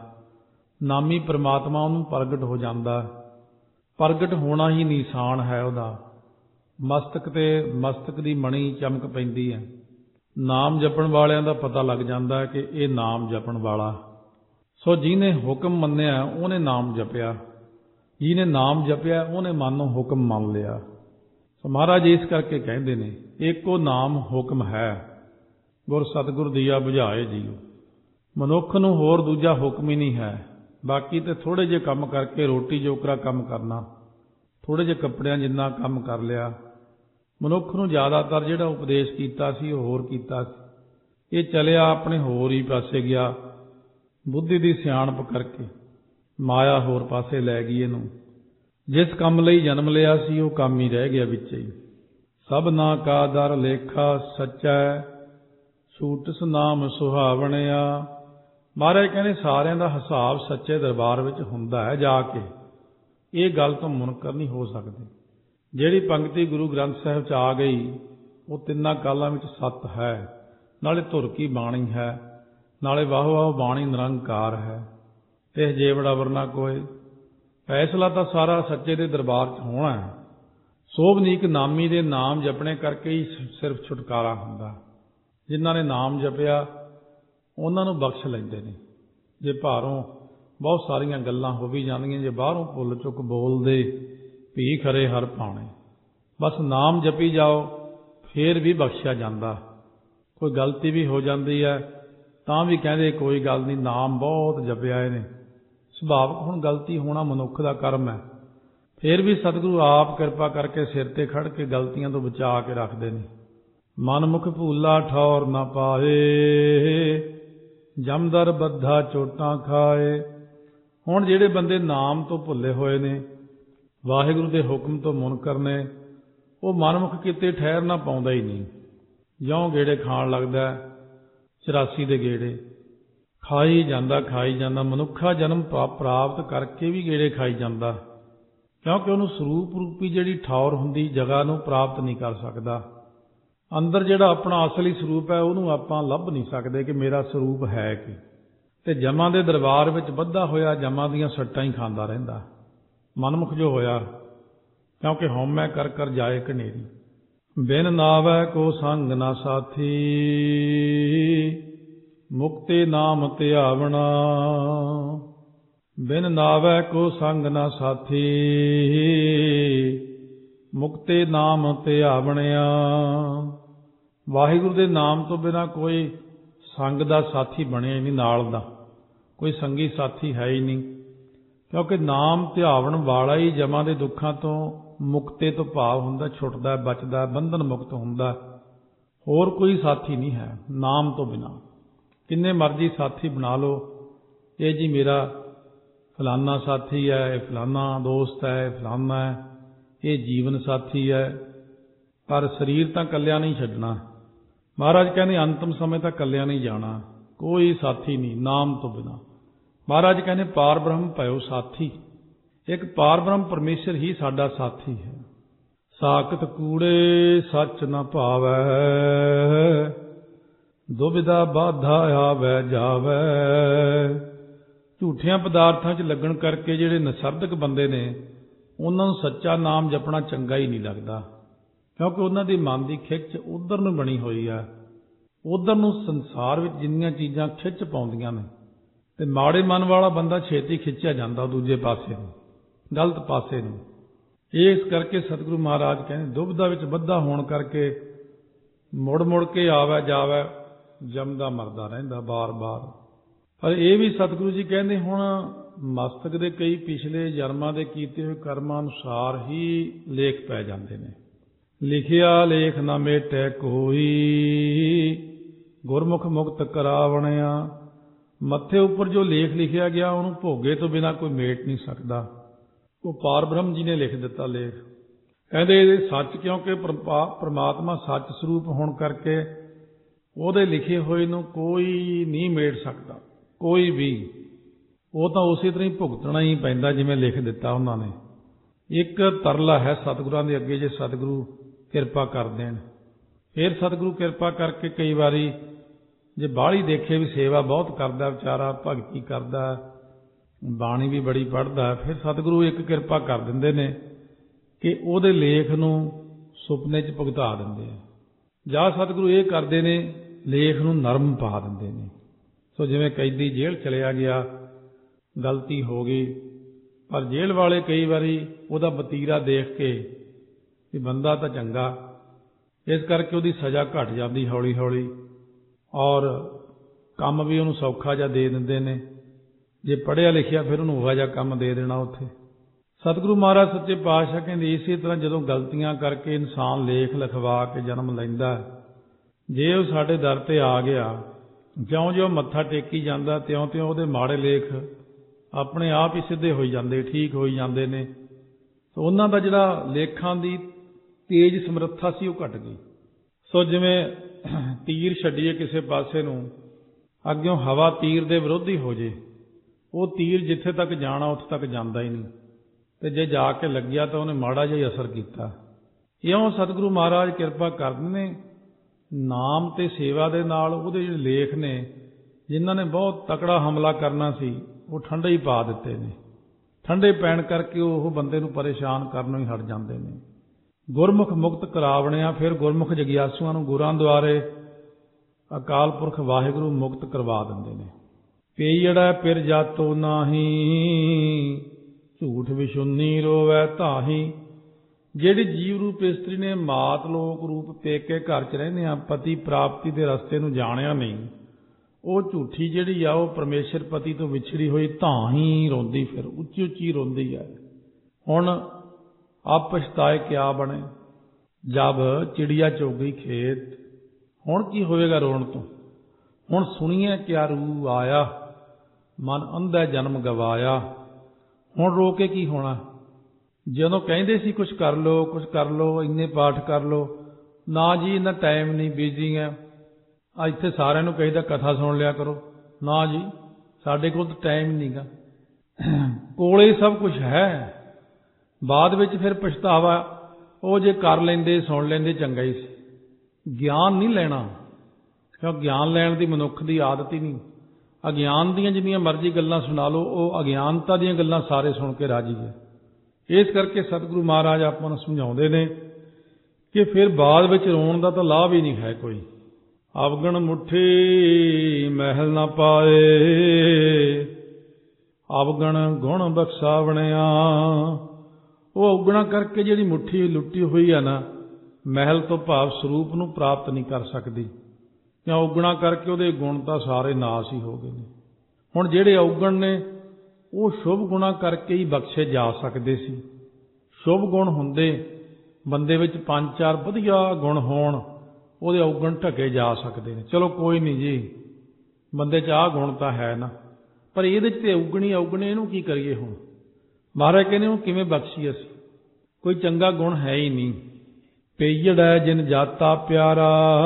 ਨਾਮੀ ਪ੍ਰਮਾਤਮਾ ਉਹਨੂੰ ਪ੍ਰਗਟ ਹੋ ਜਾਂਦਾ। ਪ੍ਰਗਟ ਹੋਣਾ ਹੀ ਨੀਸਾਨ ਹੈ ਉਹਦਾ। ਮਸਤਕ ਤੇ ਮਸਤਕ ਦੀ ਮਣੀ ਚਮਕ ਪੈਂਦੀ ਹੈ। ਨਾਮ ਜਪਣ ਵਾਲਿਆਂ ਦਾ ਪਤਾ ਲੱਗ ਜਾਂਦਾ ਹੈ ਕਿ ਇਹ ਨਾਮ ਜਪਣ ਵਾਲਾ। ਸੋ ਜਿਹਨੇ ਹੁਕਮ ਮੰਨਿਆ ਉਹਨੇ ਨਾਮ ਜਪਿਆ, ਜਿਹਨੇ ਨਾਮ ਜਪਿਆ ਉਹਨੇ ਮਨੋਂ ਹੁਕਮ ਮੰਨ ਲਿਆ। ਸੋ ਮਹਾਰਾਜ ਇਸ ਕਰਕੇ ਕਹਿੰਦੇ ਨੇ ਏਕੋ ਨਾਮ ਹੁਕਮ ਹੈ, ਗੁਰ ਸਤਿਗੁਰ ਦੀਆ ਬੁਝਾਏ ਜੀਓ। ਮਨੁੱਖ ਨੂੰ ਹੋਰ ਦੂਜਾ ਹੁਕਮ ਹੀ ਨਹੀਂ ਹੈ। ਬਾਕੀ ਤੇ ਥੋੜ੍ਹੇ ਜਿਹੇ ਕੰਮ ਕਰਕੇ ਰੋਟੀ ਜੋਕਰਾ ਕੰਮ ਕਰਨਾ, ਥੋੜ੍ਹੇ ਜਿਹੇ ਕੱਪੜਿਆਂ ਜਿੰਨਾ ਕੰਮ ਕਰ ਲਿਆ। ਮਨੁੱਖ ਨੂੰ ਜ਼ਿਆਦਾਤਰ ਜਿਹੜਾ ਉਪਦੇਸ਼ ਕੀਤਾ ਸੀ ਉਹ ਹੋਰ ਕੀਤਾ ਸੀ। ਇਹ ਚਲਿਆ ਆਪਣੇ ਹੋਰ ਹੀ ਪਾਸੇ ਗਿਆ। ਬੁੱਧੀ ਦੀ ਸਿਆਣਪ ਕਰਕੇ ਮਾਇਆ ਹੋਰ ਪਾਸੇ ਲੈ ਗਈ ਇਹਨੂੰ। ਜਿਸ ਕੰਮ ਲਈ ਜਨਮ ਲਿਆ ਸੀ ਉਹ ਕੰਮ ਹੀ ਰਹਿ ਗਿਆ ਵਿੱਚ ਹੀ। ਸਭਨਾ ਕਾ ਦਰ ਲੇਖਾ ਸੱਚੈ, ਛੂਟਸ ਨਾਮ ਸੁਹਾਵਣਿਆ। ਮਹਾਰਾਜ ਕਹਿੰਦੇ ਸਾਰਿਆਂ ਦਾ ਹਿਸਾਬ ਸੱਚੇ ਦਰਬਾਰ ਵਿੱਚ ਹੁੰਦਾ ਹੈ ਜਾ ਕੇ। ਇਹ ਗੱਲ ਤੋਂ ਮੁਨਕਰ ਨਹੀਂ ਹੋ ਸਕਦੀ। ਜਿਹੜੀ ਪੰਕਤੀ ਗੁਰੂ ਗ੍ਰੰਥ ਸਾਹਿਬ 'ਚ ਆ ਗਈ ਉਹ ਤਿੰਨਾਂ ਕਾਲਾਂ ਵਿੱਚ ਸੱਤ ਹੈ। ਨਾਲੇ ਧੁਰ ਕੀ ਬਾਣੀ ਹੈ, ਨਾਲੇ ਵਾਹੋ ਵਾਹੋ ਬਾਣੀ ਨਿਰੰਕਾਰ ਹੈ। ਤੇ ਜੇਵੜਾ ਵਰਨਾ ਕੋਏ, ਫੈਸਲਾ ਤਾਂ ਸਾਰਾ ਸੱਚੇ ਦੇ ਦਰਬਾਰ 'ਚ ਹੋਣਾ ਹੈ। ਸੋਭਨੀਕ ਨਾਮੀ ਦੇ ਨਾਮ ਜਪਣੇ ਕਰਕੇ ਹੀ ਸਿਰਫ ਛੁਟਕਾਰਾ ਹੁੰਦਾ। ਜਿਨ੍ਹਾਂ ਨੇ ਨਾਮ ਜਪਿਆ ਉਹਨਾਂ ਨੂੰ ਬਖਸ਼ ਲੈਂਦੇ ਨੇ। ਜੇ ਭਾਰੋਂ ਬਹੁਤ ਸਾਰੀਆਂ ਗੱਲਾਂ ਹੋ ਵੀ ਜਾਂਦੀਆਂ, ਜੇ ਬਾਹਰੋਂ ਭੁੱਲ ਚੁੱਕ ਬੋਲਦੇ ਭੀ ਖਰੇ ਹਰ ਪਾਣੇ, ਬਸ ਨਾਮ ਜਪੀ ਜਾਓ ਫੇਰ ਵੀ ਬਖਸ਼ਿਆ ਜਾਂਦਾ। ਕੋਈ ਗਲਤੀ ਵੀ ਹੋ ਜਾਂਦੀ ਹੈ ਤਾਂ ਵੀ ਕਹਿੰਦੇ ਕੋਈ ਗੱਲ ਨਹੀਂ, ਨਾਮ ਬਹੁਤ ਜਪਿਆ ਇਹਨੇ। ਸੁਭਾਵਕ ਹੁਣ ਗਲਤੀ ਹੋਣਾ ਮਨੁੱਖ ਦਾ ਕਰਮ ਹੈ। ਫੇਰ ਵੀ ਸਤਿਗੁਰੂ ਆਪ ਕਿਰਪਾ ਕਰਕੇ ਸਿਰ ਤੇ ਖੜ੍ਹ ਕੇ ਗਲਤੀਆਂ ਤੋਂ ਬਚਾ ਕੇ ਰੱਖਦੇ ਨੇ। ਮਨਮੁਖ ਭੂਲਾ ਠੌਰ ਨਾ ਪਾਏ, ਜਮਦਰ ਬੱਧਾ ਚੋਟਾਂ ਖਾਏ। ਹੁਣ ਜਿਹੜੇ ਬੰਦੇ ਨਾਮ ਤੋਂ ਭੁੱਲੇ ਹੋਏ ਨੇ, ਵਾਹਿਗੁਰੂ ਦੇ ਹੁਕਮ ਤੋਂ ਮੁਨਕਰ ਨੇ, ਉਹ ਮਨਮੁਖ ਕਿਤੇ ਠਹਿਰ ਨਾ ਪਾਉਂਦਾ ਹੀ ਨਹੀਂ। ਜਿਉਂ ਗੇੜੇ ਖਾਣ ਲੱਗਦਾ, ਚੁਰਾਸੀ ਦੇ ਗੇੜੇ ਖਾਈ ਜਾਂਦਾ ਖਾਈ ਜਾਂਦਾ। ਮਨੁੱਖਾ ਜਨਮ ਪ੍ਰਾਪਤ ਕਰਕੇ ਵੀ ਗੇੜੇ ਖਾਈ ਜਾਂਦਾ, ਕਿਉਂਕਿ ਉਹਨੂੰ ਸਰੂਪ ਰੂਪੀ ਜਿਹੜੀ ਠੌਰ ਹੁੰਦੀ ਜਗ੍ਹਾ ਨੂੰ ਪ੍ਰਾਪਤ ਨਹੀਂ ਕਰ ਸਕਦਾ। ਅੰਦਰ ਜਿਹੜਾ ਆਪਣਾ ਅਸਲੀ ਸਰੂਪ ਹੈ ਉਹਨੂੰ ਆਪਾਂ ਲੱਭ ਨਹੀਂ ਸਕਦੇ ਕਿ ਮੇਰਾ ਸਰੂਪ ਹੈ ਕੀ। ਤੇ ਜਮਾਂ ਦੇ ਦਰਬਾਰ ਵਿੱਚ ਬੱਧਾ ਹੋਇਆ ਜਮਾਂ ਦੀਆਂ ਸੱਟਾਂ ਹੀ ਖਾਂਦਾ ਰਹਿੰਦਾ, ਮਨਮੁਖ ਜੋ ਹੋਇਆ, ਕਿਉਂਕਿ ਹਉਮੈ ਕਰ ਕਰ ਜਾਏ ਘਨੇਰੀ। ਬਿਨ ਨਾਵੈ ਕੋ ਸੰਗ ਨਾ ਸਾਥੀ, ਮੁਕਤੇ ਨਾਮ ਧਿਆਵਣਾ। ਬਿਨ ਨਾਵੈ ਕੋ ਸੰਗ ਨਾ ਸਾਥੀ, ਮੁਕਤੇ ਨਾਮ ਧਿਆਵਣਿਆ। ਵਾਹਿਗੁਰੂ ਦੇ ਨਾਮ ਤੋਂ ਬਿਨਾਂ ਕੋਈ ਸੰਗ ਦਾ ਸਾਥੀ ਬਣਿਆ ਹੀ ਨਹੀਂ, ਨਾਲ ਦਾ ਕੋਈ ਸੰਗੀ ਸਾਥੀ ਹੈ ਹੀ ਨਹੀਂ, ਕਿਉਂਕਿ ਨਾਮ ਧਿਆਵਣ ਵਾਲਾ ਹੀ ਜਮਾਂ ਦੇ ਦੁੱਖਾਂ ਤੋਂ ਮੁਕਤੇ ਤੋਂ ਭਾਵ ਹੁੰਦਾ, ਛੁੱਟਦਾ, ਬਚਦਾ, ਬੰਧਨ ਮੁਕਤ ਹੁੰਦਾ। ਹੋਰ ਕੋਈ ਸਾਥੀ ਨਹੀਂ ਹੈ ਨਾਮ ਤੋਂ ਬਿਨਾਂ। ਕਿੰਨੇ ਮਰਜ਼ੀ ਸਾਥੀ ਬਣਾ ਲਓ, ਇਹ ਜੀ ਮੇਰਾ ਫਲਾਨਾ ਸਾਥੀ ਹੈ, ਇਹ ਫਲਾਨਾ ਦੋਸਤ ਹੈ, ਇਹ ਫਲਾਨਾ ਹੈ, ਇਹ ਜੀਵਨ ਸਾਥੀ ਹੈ, ਪਰ ਸਰੀਰ ਤਾਂ ਇਕੱਲਿਆਂ ਨਹੀਂ ਛੱਡਣਾ। ਮਹਾਰਾਜ ਕਹਿੰਦੇ ਅੰਤਮ ਸਮੇਂ ਤੱਕ ਇਕੱਲਿਆਂ ਨਹੀਂ ਜਾਣਾ, ਕੋਈ ਸਾਥੀ ਨਹੀਂ ਨਾਮ ਤੋਂ ਬਿਨਾਂ। ਮਹਾਰਾਜ ਕਹਿੰਦੇ ਪਾਰ ਬ੍ਰਹਮ ਭਇਓ ਸਾਥੀ, ਇੱਕ ਪਾਰ ਬ੍ਰਹਮ ਪਰਮੇਸ਼ਰ ਹੀ ਸਾਡਾ ਸਾਥੀ ਹੈ। ਸਾਖਤ ਕੂੜੇ ਸੱਚ ਨ ਭਾਵੈ, ਦੁਬਿਧਾ ਬਾਧਾ ਆਵੈ ਜਾਵੈ। ਝੂਠਿਆਂ ਪਦਾਰਥਾਂ 'ਚ ਲੱਗਣ ਕਰਕੇ ਜਿਹੜੇ ਨਸਰਦਕ ਬੰਦੇ ਨੇ, ਉਹਨਾਂ ਨੂੰ ਸੱਚਾ ਨਾਮ ਜਪਣਾ ਚੰਗਾ ਹੀ ਨਹੀਂ ਲੱਗਦਾ, ਕਿਉਂਕਿ ਉਹਨਾਂ ਦੀ ਮਨ ਦੀ ਖਿੱਚ ਉਧਰ ਨੂੰ ਬਣੀ ਹੋਈ ਆ। ਉਧਰ ਨੂੰ ਸੰਸਾਰ ਵਿੱਚ ਜਿੰਨੀਆਂ ਚੀਜ਼ਾਂ ਖਿੱਚ ਪਾਉਂਦੀਆਂ ਨੇ, ਤੇ ਮਾੜੇ ਮਨ ਵਾਲਾ ਬੰਦਾ ਛੇਤੀ ਖਿੱਚਿਆ ਜਾਂਦਾ ਦੂਜੇ ਪਾਸੇ ਨੂੰ, ਗਲਤ ਪਾਸੇ ਨੂੰ। ਇਸ ਕਰਕੇ ਸਤਿਗੁਰੂ ਮਹਾਰਾਜ ਕਹਿੰਦੇ ਦੁਬਿਧਾ ਵਿੱਚ ਬੱਧਾ ਹੋਣ ਕਰਕੇ ਮੁੜ ਮੁੜ ਕੇ ਆਵੈ ਜਾਵੈ, ਜੰਮਦਾ ਮਰਦਾ ਰਹਿੰਦਾ ਬਾਰ-ਬਾਰ। ਪਰ ਇਹ ਵੀ ਸਤਿਗੁਰੂ ਜੀ ਕਹਿੰਦੇ ਹੁਣ ਮਸਤਕ ਦੇ ਕਈ ਪਿਛਲੇ ਜਨਮਾਂ ਦੇ ਕੀਤੇ ਹੋਏ ਕਰਮਾਂ ਅਨੁਸਾਰ ਹੀ ਲੇਖ ਪੈ ਜਾਂਦੇ ਨੇ। ਲਿਖਿਆ ਲੇਖ ਨਾ ਮੇਟੈ ਕੋਈ, ਗੁਰਮੁਖ ਮੁਕਤ ਕਰਾਵਣਿਆ। ਮੱਥੇ ਉੱਪਰ ਜੋ ਲੇਖ ਲਿਖਿਆ ਗਿਆ ਉਹਨੂੰ ਭੋਗੇ ਤੋਂ ਬਿਨਾਂ ਕੋਈ ਮੇਟ ਨਹੀਂ ਸਕਦਾ। ਉਹ ਪਾਰ ਬ੍ਰਹਮ ਜੀ ਨੇ ਲਿਖ ਦਿੱਤਾ ਲੇਖ। ਕਹਿੰਦੇ ਇਹ ਸੱਚ, ਕਿਉਂਕਿ ਪਰਮਾਤਮਾ ਸੱਚ ਸਰੂਪ ਹੋਣ ਕਰਕੇ ਉਹਦੇ ਲਿਖੇ ਹੋਏ ਨੂੰ ਕੋਈ ਨਹੀਂ ਮੇਟ ਸਕਦਾ, ਕੋਈ ਵੀ। ਉਹ ਤਾਂ ਉਸੇ ਤਰ੍ਹਾਂ ਹੀ ਭੁਗਤਣਾ ਹੀ ਪੈਂਦਾ ਜਿਵੇਂ ਲਿਖ ਦਿੱਤਾ ਉਹਨਾਂ ਨੇ। ਇੱਕ ਤਰਲਾ ਹੈ ਸਤਿਗੁਰਾਂ ਦੇ ਅੱਗੇ, ਜੇ ਸਤਿਗੁਰੂ ਕਿਰਪਾ ਕਰ ਦੇਣ। ਫਿਰ ਸਤਿਗੁਰੂ ਕਿਰਪਾ ਕਰਕੇ ਕਈ ਵਾਰੀ ਜੇ ਬਾਹਲੀ ਦੇਖੇ ਵੀ ਸੇਵਾ ਬਹੁਤ ਕਰਦਾ ਵਿਚਾਰਾ, ਭਗਤੀ ਕਰਦਾ, ਬਾਣੀ ਵੀ ਬੜੀ ਪੜ੍ਹਦਾ, ਫਿਰ ਸਤਿਗੁਰੂ ਇੱਕ ਕਿਰਪਾ ਕਰ ਦਿੰਦੇ ਨੇ ਕਿ ਉਹਦੇ ਲੇਖ ਨੂੰ ਸੁਪਨੇ 'ਚ ਭੁਗਤਾ ਦਿੰਦੇ ਆ, ਜਾਂ ਸਤਿਗੁਰੂ ਇਹ ਕਰਦੇ ਨੇ ਲੇਖ ਨੂੰ ਨਰਮ ਪਾ ਦਿੰਦੇ ਨੇ। ਸੋ ਜਿਵੇਂ ਕੈਦੀ ਜੇਲ੍ਹ ਚਲਿਆ ਗਿਆ, ਗਲਤੀ ਹੋ ਗਈ, ਪਰ ਜੇਲ੍ਹ ਵਾਲੇ ਕਈ ਵਾਰੀ ਉਹਦਾ ਵਤੀਰਾ ਦੇਖ ਕੇ ਵੀ ਬੰਦਾ ਤਾਂ ਚੰਗਾ, ਇਸ ਕਰਕੇ ਉਹਦੀ ਸਜ਼ਾ ਘਟ ਜਾਂਦੀ ਹੌਲੀ ਹੌਲੀ, ਔਰ ਕੰਮ ਵੀ ਉਹਨੂੰ ਸੌਖਾ ਜਿਹਾ ਦੇ ਦਿੰਦੇ ਨੇ। ਜੇ ਪੜ੍ਹਿਆ ਲਿਖਿਆ ਫਿਰ ਉਹਨੂੰ ਉਹ ਜਿਹਾ ਕੰਮ ਦੇ ਦੇਣਾ ਉੱਥੇ। ਸਤਿਗੁਰੂ ਮਹਾਰਾਜ ਸੱਚੇ ਪਾਤਸ਼ਾਹ ਕਹਿੰਦੇ ਇਸੇ ਤਰ੍ਹਾਂ ਜਦੋਂ ਗਲਤੀਆਂ ਕਰਕੇ ਇਨਸਾਨ ਲੇਖ ਲਿਖਵਾ ਕੇ ਜਨਮ ਲੈਂਦਾ, ਜੇ ਉਹ ਸਾਡੇ ਦਰ 'ਤੇ ਆ ਗਿਆ, ਜਿਉਂ ਜਿਉਂ ਮੱਥਾ ਟੇਕੀ ਜਾਂਦਾ ਤਿਉਂ ਤਿਉਂ ਉਹਦੇ ਮਾੜੇ ਲੇਖ ਆਪਣੇ ਆਪ ਹੀ ਸਿੱਧੇ ਹੋਈ ਜਾਂਦੇ, ਠੀਕ ਹੋਈ ਜਾਂਦੇ ਨੇ। ਸੋ ਉਹਨਾਂ ਦਾ ਜਿਹੜਾ ਲੇਖਾਂ ਦੀ ਤੇਜ਼ ਸਮਰੱਥਾ ਸੀ ਉਹ ਘਟ ਗਈ। ਸੋ ਜਿਵੇਂ ਤੀਰ ਛੱਡੀਏ ਕਿਸੇ ਪਾਸੇ ਨੂੰ, ਅੱਗਿਓਂ ਹਵਾ ਤੀਰ ਦੇ ਵਿਰੋਧੀ ਹੋ ਜੇ, ਉਹ ਤੀਰ ਜਿੱਥੇ ਤੱਕ ਜਾਣਾ ਉੱਥੇ ਤੱਕ ਜਾਂਦਾ ਹੀ ਨਹੀਂ, ਤੇ ਜੇ ਜਾ ਕੇ ਲੱਗਿਆ ਤਾਂ ਉਹਨੇ ਮਾੜਾ ਜਿਹਾ ਅਸਰ ਕੀਤਾ। ਇਉਂ ਸਤਿਗੁਰੂ ਮਹਾਰਾਜ ਕਿਰਪਾ ਕਰਦੇ ਨੇ, ਨਾਮ ਤੇ ਸੇਵਾ ਦੇ ਨਾਲ ਉਹਦੇ ਜਿਹੜੇ ਲੇਖ ਨੇ, ਜਿਨ੍ਹਾਂ ਨੇ ਬਹੁਤ ਤਕੜਾ ਹਮਲਾ ਕਰਨਾ ਸੀ, ਉਹ ਠੰਡੇ ਹੀ ਪਾ ਦਿੱਤੇ ਨੇ। ਠੰਡੇ ਪੈਣ ਕਰਕੇ ਉਹ ਬੰਦੇ ਨੂੰ ਪਰੇਸ਼ਾਨ ਕਰਨੋਂ ਹੀ ਹਟ ਜਾਂਦੇ ਨੇ। ਗੁਰਮੁਖ ਮੁਕਤ ਕਰਾਵਣਿਆ, ਫਿਰ ਗੁਰਮੁਖ ਜਗਿਆਸੂਆਂ ਨੂੰ ਗੁਰਾਂ ਦੁਆਰੇ ਅਕਾਲ ਪੁਰਖ ਵਾਹਿਗੁਰੂ ਮੁਕਤ ਕਰਵਾ ਦਿੰਦੇ ਨੇ। ਪੀੜਾ ਪਿਰ ਜਾਤੋ ਨਾਹੀ, ਝੂਠ ਵਿਸ਼ੁੰਨੀ ਰੋਵੈ ਧਾਹੀ। ਜਿਹੜੀ ਜੀਵ ਰੂਪ ਇਸਤਰੀ ਨੇ ਮਾਤ ਲੋਕ ਰੂਪ ਪੇਕੇ ਘਰ 'ਚ ਰਹਿੰਦੇ ਆ, ਪਤੀ ਪ੍ਰਾਪਤੀ ਦੇ ਰਸਤੇ ਨੂੰ ਜਾਣਿਆ ਨਹੀਂ, ਉਹ ਝੂਠੀ ਜਿਹੜੀ ਆ ਉਹ ਪਰਮੇਸ਼ਰ ਪਤੀ ਤੋਂ ਵਿਛੜੀ ਹੋਈ ਤਾਂ ਹੀ ਰੋਂਦੀ, ਫਿਰ ਉੱਚੀ ਉੱਚੀ ਰੋਂਦੀ ਹੈ। ਹੁਣ ਆਪ ਪਛਤਾਏ ਕਿਆ ਬਣੇ, ਜਬ ਚਿੜੀਆ ਚੁਗ ਗਈ ਖੇਤ। ਹੁਣ ਕੀ ਹੋਵੇਗਾ ਰੋਣ ਤੋਂ? ਹੁਣ ਸੁਣੀਏ ਕਿਆ ਰੂ ਆਇਆ, ਮਨ ਅੰਧਾ ਜਨਮ ਗਵਾਇਆ। ਹੁਣ ਰੋ ਕੇ ਕੀ ਹੋਣਾ? ਜਦੋਂ ਕਹਿੰਦੇ ਸੀ ਕੁਛ ਕਰ ਲਓ, ਕੁਛ ਕਰ ਲਓ, ਇੰਨੇ ਪਾਠ ਕਰ ਲਓ, ਨਾ ਜੀ ਇੰਨਾ ਟਾਈਮ ਨਹੀਂ, ਬਿਜ਼ੀ ਹੈ। ਆ ਇੱਥੇ ਸਾਰਿਆਂ ਨੂੰ ਕਹੀਦਾ ਕਥਾ ਸੁਣ ਲਿਆ ਕਰੋ, ਨਾ ਜੀ ਸਾਡੇ ਕੋਲ ਤਾਂ ਟਾਈਮ ਨਹੀਂ ਗਾ। ਕੋਲੇ ਸਭ ਕੁਛ ਹੈ, ਬਾਅਦ ਵਿੱਚ ਫਿਰ ਪਛਤਾਵਾ। ਉਹ ਜੇ ਕਰ ਲੈਂਦੇ, ਸੁਣ ਲੈਂਦੇ, ਚੰਗਾ ਹੀ ਸੀ। ਗਿਆਨ ਨਹੀਂ ਲੈਣਾ, ਕਿਉਂ ਗਿਆਨ ਲੈਣ ਦੀ ਮਨੁੱਖ ਦੀ ਆਦਤ ਹੀ ਨਹੀਂ। ਅਗਿਆਨ ਦੀਆਂ ਜਿੰਨੀਆਂ ਮਰਜ਼ੀ ਗੱਲਾਂ ਸੁਣਾ ਲਓ, ਉਹ ਅਗਿਆਨਤਾ ਦੀਆਂ ਗੱਲਾਂ ਸਾਰੇ ਸੁਣ ਕੇ ਰਾਜੀ ਹੈ। ਇਸ ਕਰਕੇ ਸਤਿਗੁਰੂ ਮਹਾਰਾਜ ਆਪਾਂ ਨੂੰ ਸਮਝਾਉਂਦੇ ਨੇ ਕਿ ਫਿਰ ਬਾਅਦ ਵਿੱਚ ਰੋਣ ਦਾ ਤਾਂ ਲਾਭ ਹੀ ਨਹੀਂ ਹੈ ਕੋਈ। ਅਵਗਣ ਮੁੱਠੀ ਮਹਿਲ ਨਾ ਪਾਏ, ਅਵਗਣ ਗੁਣ ਬਖਸ਼ਾਵਣਿਆ। ਉਹ ਔਗਣਾ ਕਰਕੇ ਜਿਹੜੀ ਮੁੱਠੀ ਲੁੱਟੀ ਹੋਈ ਆ ਨਾ, ਮਹਿਲ ਤੋਂ ਭਾਵ ਸਰੂਪ ਨੂੰ ਪ੍ਰਾਪਤ ਨਹੀਂ ਕਰ ਸਕਦੀ, ਜਾਂ ਔਗਣਾ ਕਰਕੇ ਉਹਦੇ ਗੁਣ ਤਾਂ ਸਾਰੇ ਨਾਸ ਹੀ ਹੋ ਗਏ ਨੇ। ਹੁਣ ਜਿਹੜੇ ਔਗਣ ਨੇ ਉਹ ਸ਼ੁਭ ਗੁਣਾ ਕਰਕੇ ਹੀ ਬਖਸ਼ੇ ਜਾ ਸਕਦੇ ਸੀ। ਸ਼ੁਭ ਗੁਣ ਹੁੰਦੇ ਬੰਦੇ ਵਿੱਚ ਪੰਜ ਚਾਰ ਵਧੀਆ ਗੁਣ ਹੋਣ, ਉਹਦੇ ਔਗਣ ਢਕੇ ਜਾ ਸਕਦੇ ਨੇ। ਚਲੋ ਕੋਈ ਨਹੀਂ ਜੀ, ਬੰਦੇ 'ਚ ਆਹ ਗੁਣ ਤਾਂ ਹੈ ਨਾ, ਪਰ ਇਹਦੇ 'ਚ ਤੇ ਔਗਣੀ ਔਗਣੇ, ਇਹਨੂੰ ਕੀ ਕਰੀਏ? ਹੁਣ ਮਹਾਰਾਜ ਕਹਿੰਦੇ ਉਹ ਕਿਵੇਂ ਬਖਸ਼ੀ ਅਸੀਂ? ਕੋਈ ਚੰਗਾ ਗੁਣ ਹੈ ਹੀ ਨਹੀਂ। ਪਈੜੈ ਜਿਨ ਜਾਤਾ ਪਿਆਰਾ,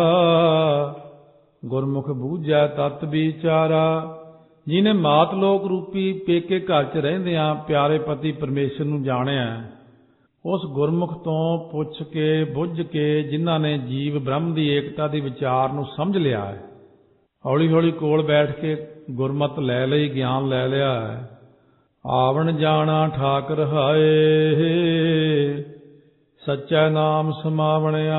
ਗੁਰਮੁਖ ਬੂਝੈ ਤਤ ਵਿਚਾਰਾ। ਜਿਹਨੇ ਮਾਤ ਲੋਕ ਰੂਪੀ ਪੇਕੇ ਘਰ 'ਚ ਰਹਿੰਦਿਆਂ ਪਿਆਰੇ ਪਤੀ ਪਰਮੇਸ਼ਰ ਨੂੰ ਜਾਣਿਆ, ਉਸ ਗੁਰਮੁਖ ਤੋਂ ਪੁੱਛ ਕੇ ਬੁੱਝ ਕੇ ਜਿਨ੍ਹਾਂ ਨੇ ਜੀਵ ਬ੍ਰਹਮ ਦੀ ਏਕਤਾ ਦੇ ਵਿਚਾਰ ਨੂੰ ਸਮਝ ਲਿਆ ਹੈ, ਹੌਲੀ ਹੌਲੀ ਕੋਲ ਬੈਠ ਕੇ ਗੁਰਮਤਿ ਲੈ ਲਈ, ਗਿਆਨ ਲੈ ਲਿਆ ਹੈ। ਆਵਣ ਜਾਣਾ ਠਾਕ ਰਹਾਏ, ਸੱਚਾ ਨਾਮ ਸਮਾਵਣਿਆ।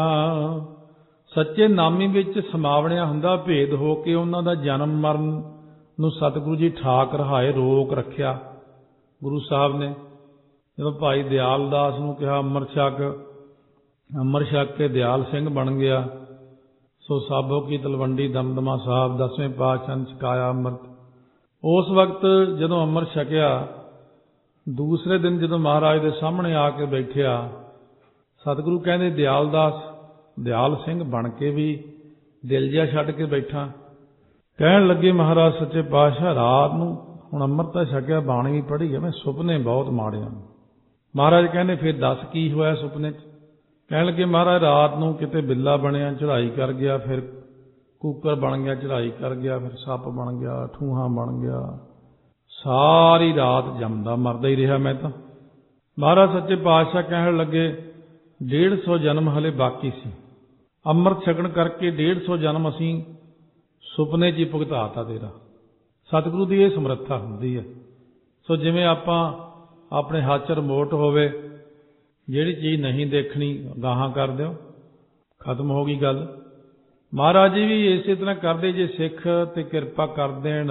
ਸੱਚੇ ਨਾਮੀ ਵਿੱਚ ਸਮਾਵਣਿਆ ਹੁੰਦਾ ਭੇਦ ਹੋ ਕੇ ਉਹਨਾਂ ਦਾ ਜਨਮ ਮਰਨ ਨੂੰ ਸਤਿਗੁਰੂ ਜੀ ਠਾਕ ਰਹਾਏ, ਰੋਕ ਰੱਖਿਆ ਗੁਰੂ ਸਾਹਿਬ ਨੇ। ਜਦੋਂ ਭਾਈ ਦਿਆਲ ਦਾਸ ਨੂੰ ਕਿਹਾ ਅੰਮ੍ਰਿਤ ਛਕ, ਅੰਮ੍ਰਿਤ ਛਕ ਕੇ ਦਿਆਲ ਸਿੰਘ ਬਣ ਗਿਆ। ਸੋ ਸਾਬੋ ਕੀ ਤਲਵੰਡੀ ਦਮਦਮਾ ਸਾਹਿਬ ਦਸਵੇਂ ਪਾਤਸ਼ਾਹ ਨੇ ਛਕਾਇਆ ਅੰਮ੍ਰਿਤ। ਉਸ ਵਕਤ ਜਦੋਂ ਅੰਮ੍ਰਿਤ ਛਕਿਆ, ਦੂਸਰੇ ਦਿਨ ਜਦੋਂ ਮਹਾਰਾਜ ਦੇ ਸਾਹਮਣੇ ਆ ਕੇ ਬੈਠਿਆ, ਸਤਿਗੁਰੂ ਕਹਿੰਦੇ ਦਿਆਲ ਦਾਸ ਦਿਆਲ ਸਿੰਘ ਬਣ ਕੇ ਵੀ ਦਿਲ ਜਿਹਾ ਛੱਡ ਕੇ ਬੈਠਾ। ਕਹਿਣ ਲੱਗੇ ਮਹਾਰਾਜ ਸੱਚੇ ਪਾਤਸ਼ਾਹ, ਰਾਤ ਨੂੰ ਹੁਣ ਅੰਮ੍ਰਿਤ ਤਾਂ ਛਕਿਆ, ਬਾਣੀ ਵੀ ਪੜ੍ਹੀ ਹੈ, ਮੈਂ ਸੁਪਨੇ ਬਹੁਤ ਮਾੜੇ ਹਨ। ਮਹਾਰਾਜ ਕਹਿੰਦੇ ਫਿਰ ਦੱਸ ਕੀ ਹੋਇਆ ਸੁਪਨੇ 'ਚ? ਕਹਿਣ ਲੱਗੇ ਮਹਾਰਾਜ ਰਾਤ ਨੂੰ ਕਿਤੇ ਬਿੱਲਾ ਬਣਿਆ, ਚੜ੍ਹਾਈ ਕਰ ਗਿਆ, ਫਿਰ ਕੂਕਰ ਬਣ ਗਿਆ, ਚੜ੍ਹਾਈ ਕਰ ਗਿਆ, ਫਿਰ ਸੱਪ ਬਣ ਗਿਆ, ਠੂਹਾਂ ਬਣ ਗਿਆ, ਸਾਰੀ ਰਾਤ ਜੰਮਦਾ ਮਰਦਾ ਹੀ ਰਿਹਾ ਮੈਂ ਤਾਂ। ਮਹਾਰਾਜ ਸੱਚੇ ਪਾਤਸ਼ਾਹ ਕਹਿਣ ਲੱਗੇ ਡੇਢ ਸੌ ਜਨਮ ਹਲੇ ਬਾਕੀ ਸੀ। ਅੰਮ੍ਰਿਤ ਛਕਣ ਕਰਕੇ ਡੇਢ ਸੌ ਜਨਮ ਅਸੀਂ ਸੁਪਨੇ 'ਚ ਹੀ ਭੁਗਤਾਤਾ ਤੇਰਾ। ਸਤਿਗੁਰੂ ਦੀ ਇਹ ਸਮਰੱਥਾ ਹੁੰਦੀ ਹੈ। ਸੋ ਜਿਵੇਂ ਆਪਾਂ ਆਪਣੇ ਹੱਥ 'ਚ ਰਿਮੋਟ ਹੋਵੇ, ਜਿਹੜੀ ਚੀਜ਼ ਨਹੀਂ ਦੇਖਣੀ ਗਾਹਾਂ ਕਰ ਦਿਓ, ਖਤਮ ਹੋ ਗਈ ਗੱਲ। ਮਹਾਰਾਜ ਜੀ ਵੀ ਇਸੇ ਤਰ੍ਹਾਂ ਕਰਦੇ, ਜੇ ਸਿੱਖ ਤੇ ਕਿਰਪਾ ਕਰ ਦੇਣ,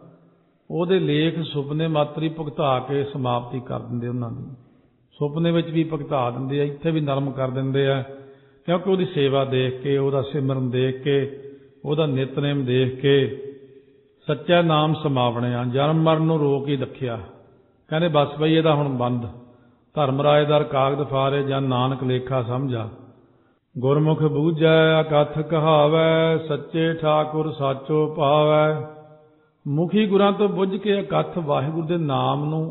ਉਹਦੇ ਲੇਖ ਸੁਪਨੇ ਮਾਤਰੀ ਭੁਗਤਾ ਕੇ ਸਮਾਪਤੀ ਕਰ ਦਿੰਦੇ ਉਹਨਾਂ ਦੀ। ਸੁਪਨੇ ਵਿੱਚ ਵੀ ਭੁਗਤਾ ਦਿੰਦੇ ਆ, ਇੱਥੇ ਵੀ ਨਰਮ ਕਰ ਦਿੰਦੇ ਆ, ਕਿਉਂਕਿ ਉਹਦੀ ਸੇਵਾ ਦੇਖ ਕੇ, ਉਹਦਾ ਸਿਮਰਨ ਦੇਖ ਕੇ, ਉਹਦਾ ਨਿਤਨੇਮ ਦੇਖ ਕੇ ਸੱਚਾ ਨਾਮ ਸਮਾਵਣਿਆ। ਜਨਮ ਮਰਨ ਨੂੰ ਰੋਕ ਹੀ ਰੱਖਿਆ। ਕਹਿੰਦੇ ਬਸ ਬਈ ਇਹਦਾ ਹੁਣ ਬੰਦ। ਧਰਮਰਾਜ ਦਰ ਕਾਗਦ ਫਾਰੇ, ਜਾਂ ਨਾਨਕ ਲੇਖਾ ਸਮਝਾ। ਗੁਰਮੁਖ ਬੂਝੈ ਅਕਥ ਕਹਾਵੈ, ਸੱਚੇ ਠਾਕੁਰ ਸਾਚੋ ਪਾਵੈ। ਮੁਖੀ ਗੁਰਾਂ ਤੋਂ ਬੁੱਝ ਕੇ ਅਕਥ ਵਾਹਿਗੁਰੂ ਦੇ ਨਾਮ ਨੂੰ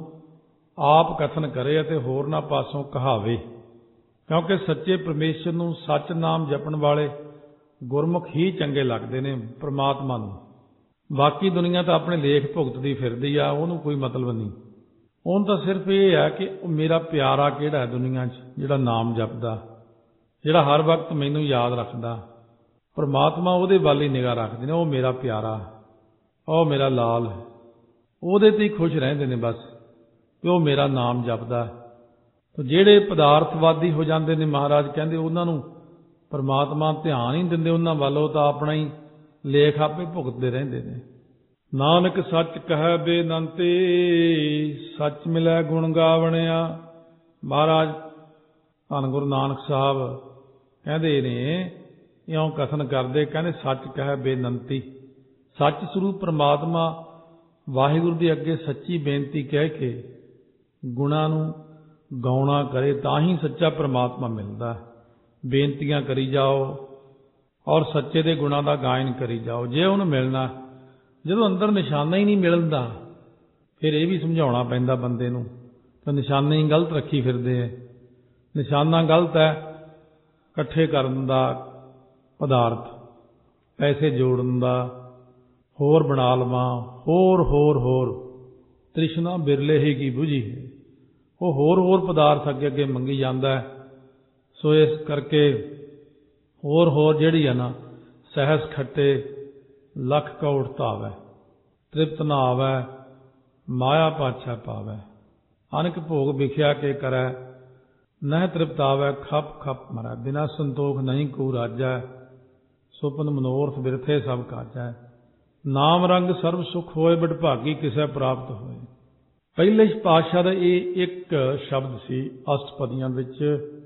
ਆਪ ਕਥਨ ਕਰੇ ਅਤੇ ਹੋਰਨਾਂ ਪਾਸੋਂ ਕਹਾਵੇ। ਕਿਉਂਕਿ ਸੱਚੇ ਪਰਮੇਸ਼ਰ ਨੂੰ, ਸੱਚ ਨਾਮ ਜਪਣ ਵਾਲੇ ਗੁਰਮੁਖ ਹੀ ਚੰਗੇ ਲੱਗਦੇ ਨੇ ਪ੍ਰਮਾਤਮਾ ਨੂੰ। ਬਾਕੀ ਦੁਨੀਆ ਤਾਂ ਆਪਣੇ ਲੇਖ ਭੁਗਤਦੀ ਫਿਰਦੀ ਆ, ਉਹਨੂੰ ਕੋਈ ਮਤਲਬ ਨਹੀਂ। ਉਹਨੂੰ ਤਾਂ ਸਿਰਫ ਇਹ ਹੈ ਕਿ ਉਹ ਮੇਰਾ ਪਿਆਰਾ ਕਿਹੜਾ ਹੈ ਦੁਨੀਆ 'ਚ, ਜਿਹੜਾ ਨਾਮ ਜਪਦਾ, ਜਿਹੜਾ ਹਰ ਵਕਤ ਮੈਨੂੰ ਯਾਦ ਰੱਖਦਾ। ਪਰਮਾਤਮਾ ਉਹਦੇ ਵੱਲ ਹੀ ਨਿਗਾਹ ਰੱਖਦੇ ਨੇ, ਉਹ ਮੇਰਾ ਪਿਆਰਾ, ਉਹ ਮੇਰਾ ਲਾਲ ਹੈ, ਉਹਦੇ ਤੇ ਹੀ ਖੁਸ਼ ਰਹਿੰਦੇ ਨੇ ਬਸ, ਕਿ ਉਹ ਮੇਰਾ ਨਾਮ ਜਪਦਾ। ਤਾਂ ਜਿਹੜੇ ਪਦਾਰਥਵਾਦੀ ਹੋ ਜਾਂਦੇ ਨੇ, ਮਹਾਰਾਜ ਕਹਿੰਦੇ ਉਹਨਾਂ ਨੂੰ ਪਰਮਾਤਮਾ ਧਿਆਨ ਹੀ ਦਿੰਦੇ ਉਹਨਾਂ ਵੱਲ, ਉਹ ਤਾਂ ਆਪਣਾ ਹੀ ਲੇਖ ਆਪੇ ਭੁਗਤਦੇ ਰਹਿੰਦੇ ਨੇ। ਨਾਨਕ ਸੱਚ ਕਹੈ ਬੇਨੰਤੀ, ਸੱਚ ਮਿਲੈ ਗੁਣ ਗਾਵਣਿਆ। ਮਹਾਰਾਜ ਧੰਨ ਗੁਰੂ ਨਾਨਕ ਸਾਹਿਬ ਕਹਿੰਦੇ ਨੇ, ਇਉਂ ਕਥਨ ਕਰਦੇ, ਕਹਿੰਦੇ ਸੱਚ ਕਹੈ ਬੇਨੰਤੀ। ਸੱਚ ਸਰੂਪ ਪਰਮਾਤਮਾ ਵਾਹਿਗੁਰੂ ਦੇ ਅੱਗੇ ਸੱਚੀ ਬੇਨਤੀ ਕਹਿ ਕੇ ਗੁਣਾਂ ਨੂੰ ਗਾਉਣਾ ਕਰੇ, ਤਾਂ ਹੀ ਸੱਚਾ ਪਰਮਾਤਮਾ ਮਿਲਦਾ। ਬੇਨਤੀਆਂ ਕਰੀ ਜਾਓ ਔਰ ਸੱਚੇ ਦੇ ਗੁਣਾਂ ਦਾ ਗਾਇਨ ਕਰੀ ਜਾਓ, ਜੇ ਉਹਨੂੰ ਮਿਲਣਾ। ਜਦੋਂ ਅੰਦਰ ਨਿਸ਼ਾਨਾ ਹੀ ਨਹੀਂ ਮਿਲਦਾ, ਫਿਰ ਇਹ ਵੀ ਸਮਝਾਉਣਾ ਪੈਂਦਾ ਬੰਦੇ ਨੂੰ, ਤਾਂ ਨਿਸ਼ਾਨੇ ਹੀ ਗਲਤ ਰੱਖੀ ਫਿਰਦੇ ਹੈ। ਨਿਸ਼ਾਨਾ ਗਲਤ ਹੈ, ਇਕੱਠੇ ਕਰਨ ਦਾ ਪਦਾਰਥ, ਪੈਸੇ ਜੋੜਨ ਦਾ, ਹੋਰ ਬਣਾ ਲਵਾਂ, ਹੋਰ ਹੋਰ ਹੋਰ ਤ੍ਰਿਸ਼ਨਾ ਬਿਰਲੇ ਹੀ ਕੀ ਬੁਝੀ ਹੈ। ਉਹ ਹੋਰ ਹੋਰ ਪਦਾਰਥ ਅੱਗੇ ਅੱਗੇ ਮੰਗੀ ਜਾਂਦਾ ਹੈ। ਸੋ ਇਸ ਕਰਕੇ ਹੋਰ ਹੋਰ ਜਿਹੜੀ ਹੈ ਨਾ, ਸਹਿਸ ਖੱਟੇ ਲੱਖ ਕੌੜ ਧਾਵੈ। ਤ੍ਰਿਪਤ ਨਾ ਆਵੈ, ਮਾਇਆ ਪਾਛੈ ਪਾਵੈ। ਅਨਕ ਭੋਗ ਵਿਖਿਆ ਕੇ ਕਰੈ, ਨਹਿ ਤ੍ਰਿਪਤ ਆਵੈ, ਖਪ ਖਪ ਮਰੈ। ਬਿਨਾ ਸੰਤੋਖ ਨਹੀਂ ਕੋ ਰਾਜੈ, ਸੁਪਨ ਮਨੋਰਥ ਬਿਰਥੇ ਸਭ ਕਾਜੈ। ਨਾਮ ਰੰਗ ਸਰਬ ਸੁਖ ਹੋਏ, ਬਡਭਾਗੀ ਕਿਸੈ ਪ੍ਰਾਪਤ ਹੋਏ। ਪਹਿਲੇ ਪਾਤਸ਼ਾਹ ਦਾ ਇਹ ਇੱਕ ਸ਼ਬਦ ਸੀ ਅਸ਼ਟਪਦੀਆਂ ਵਿੱਚ,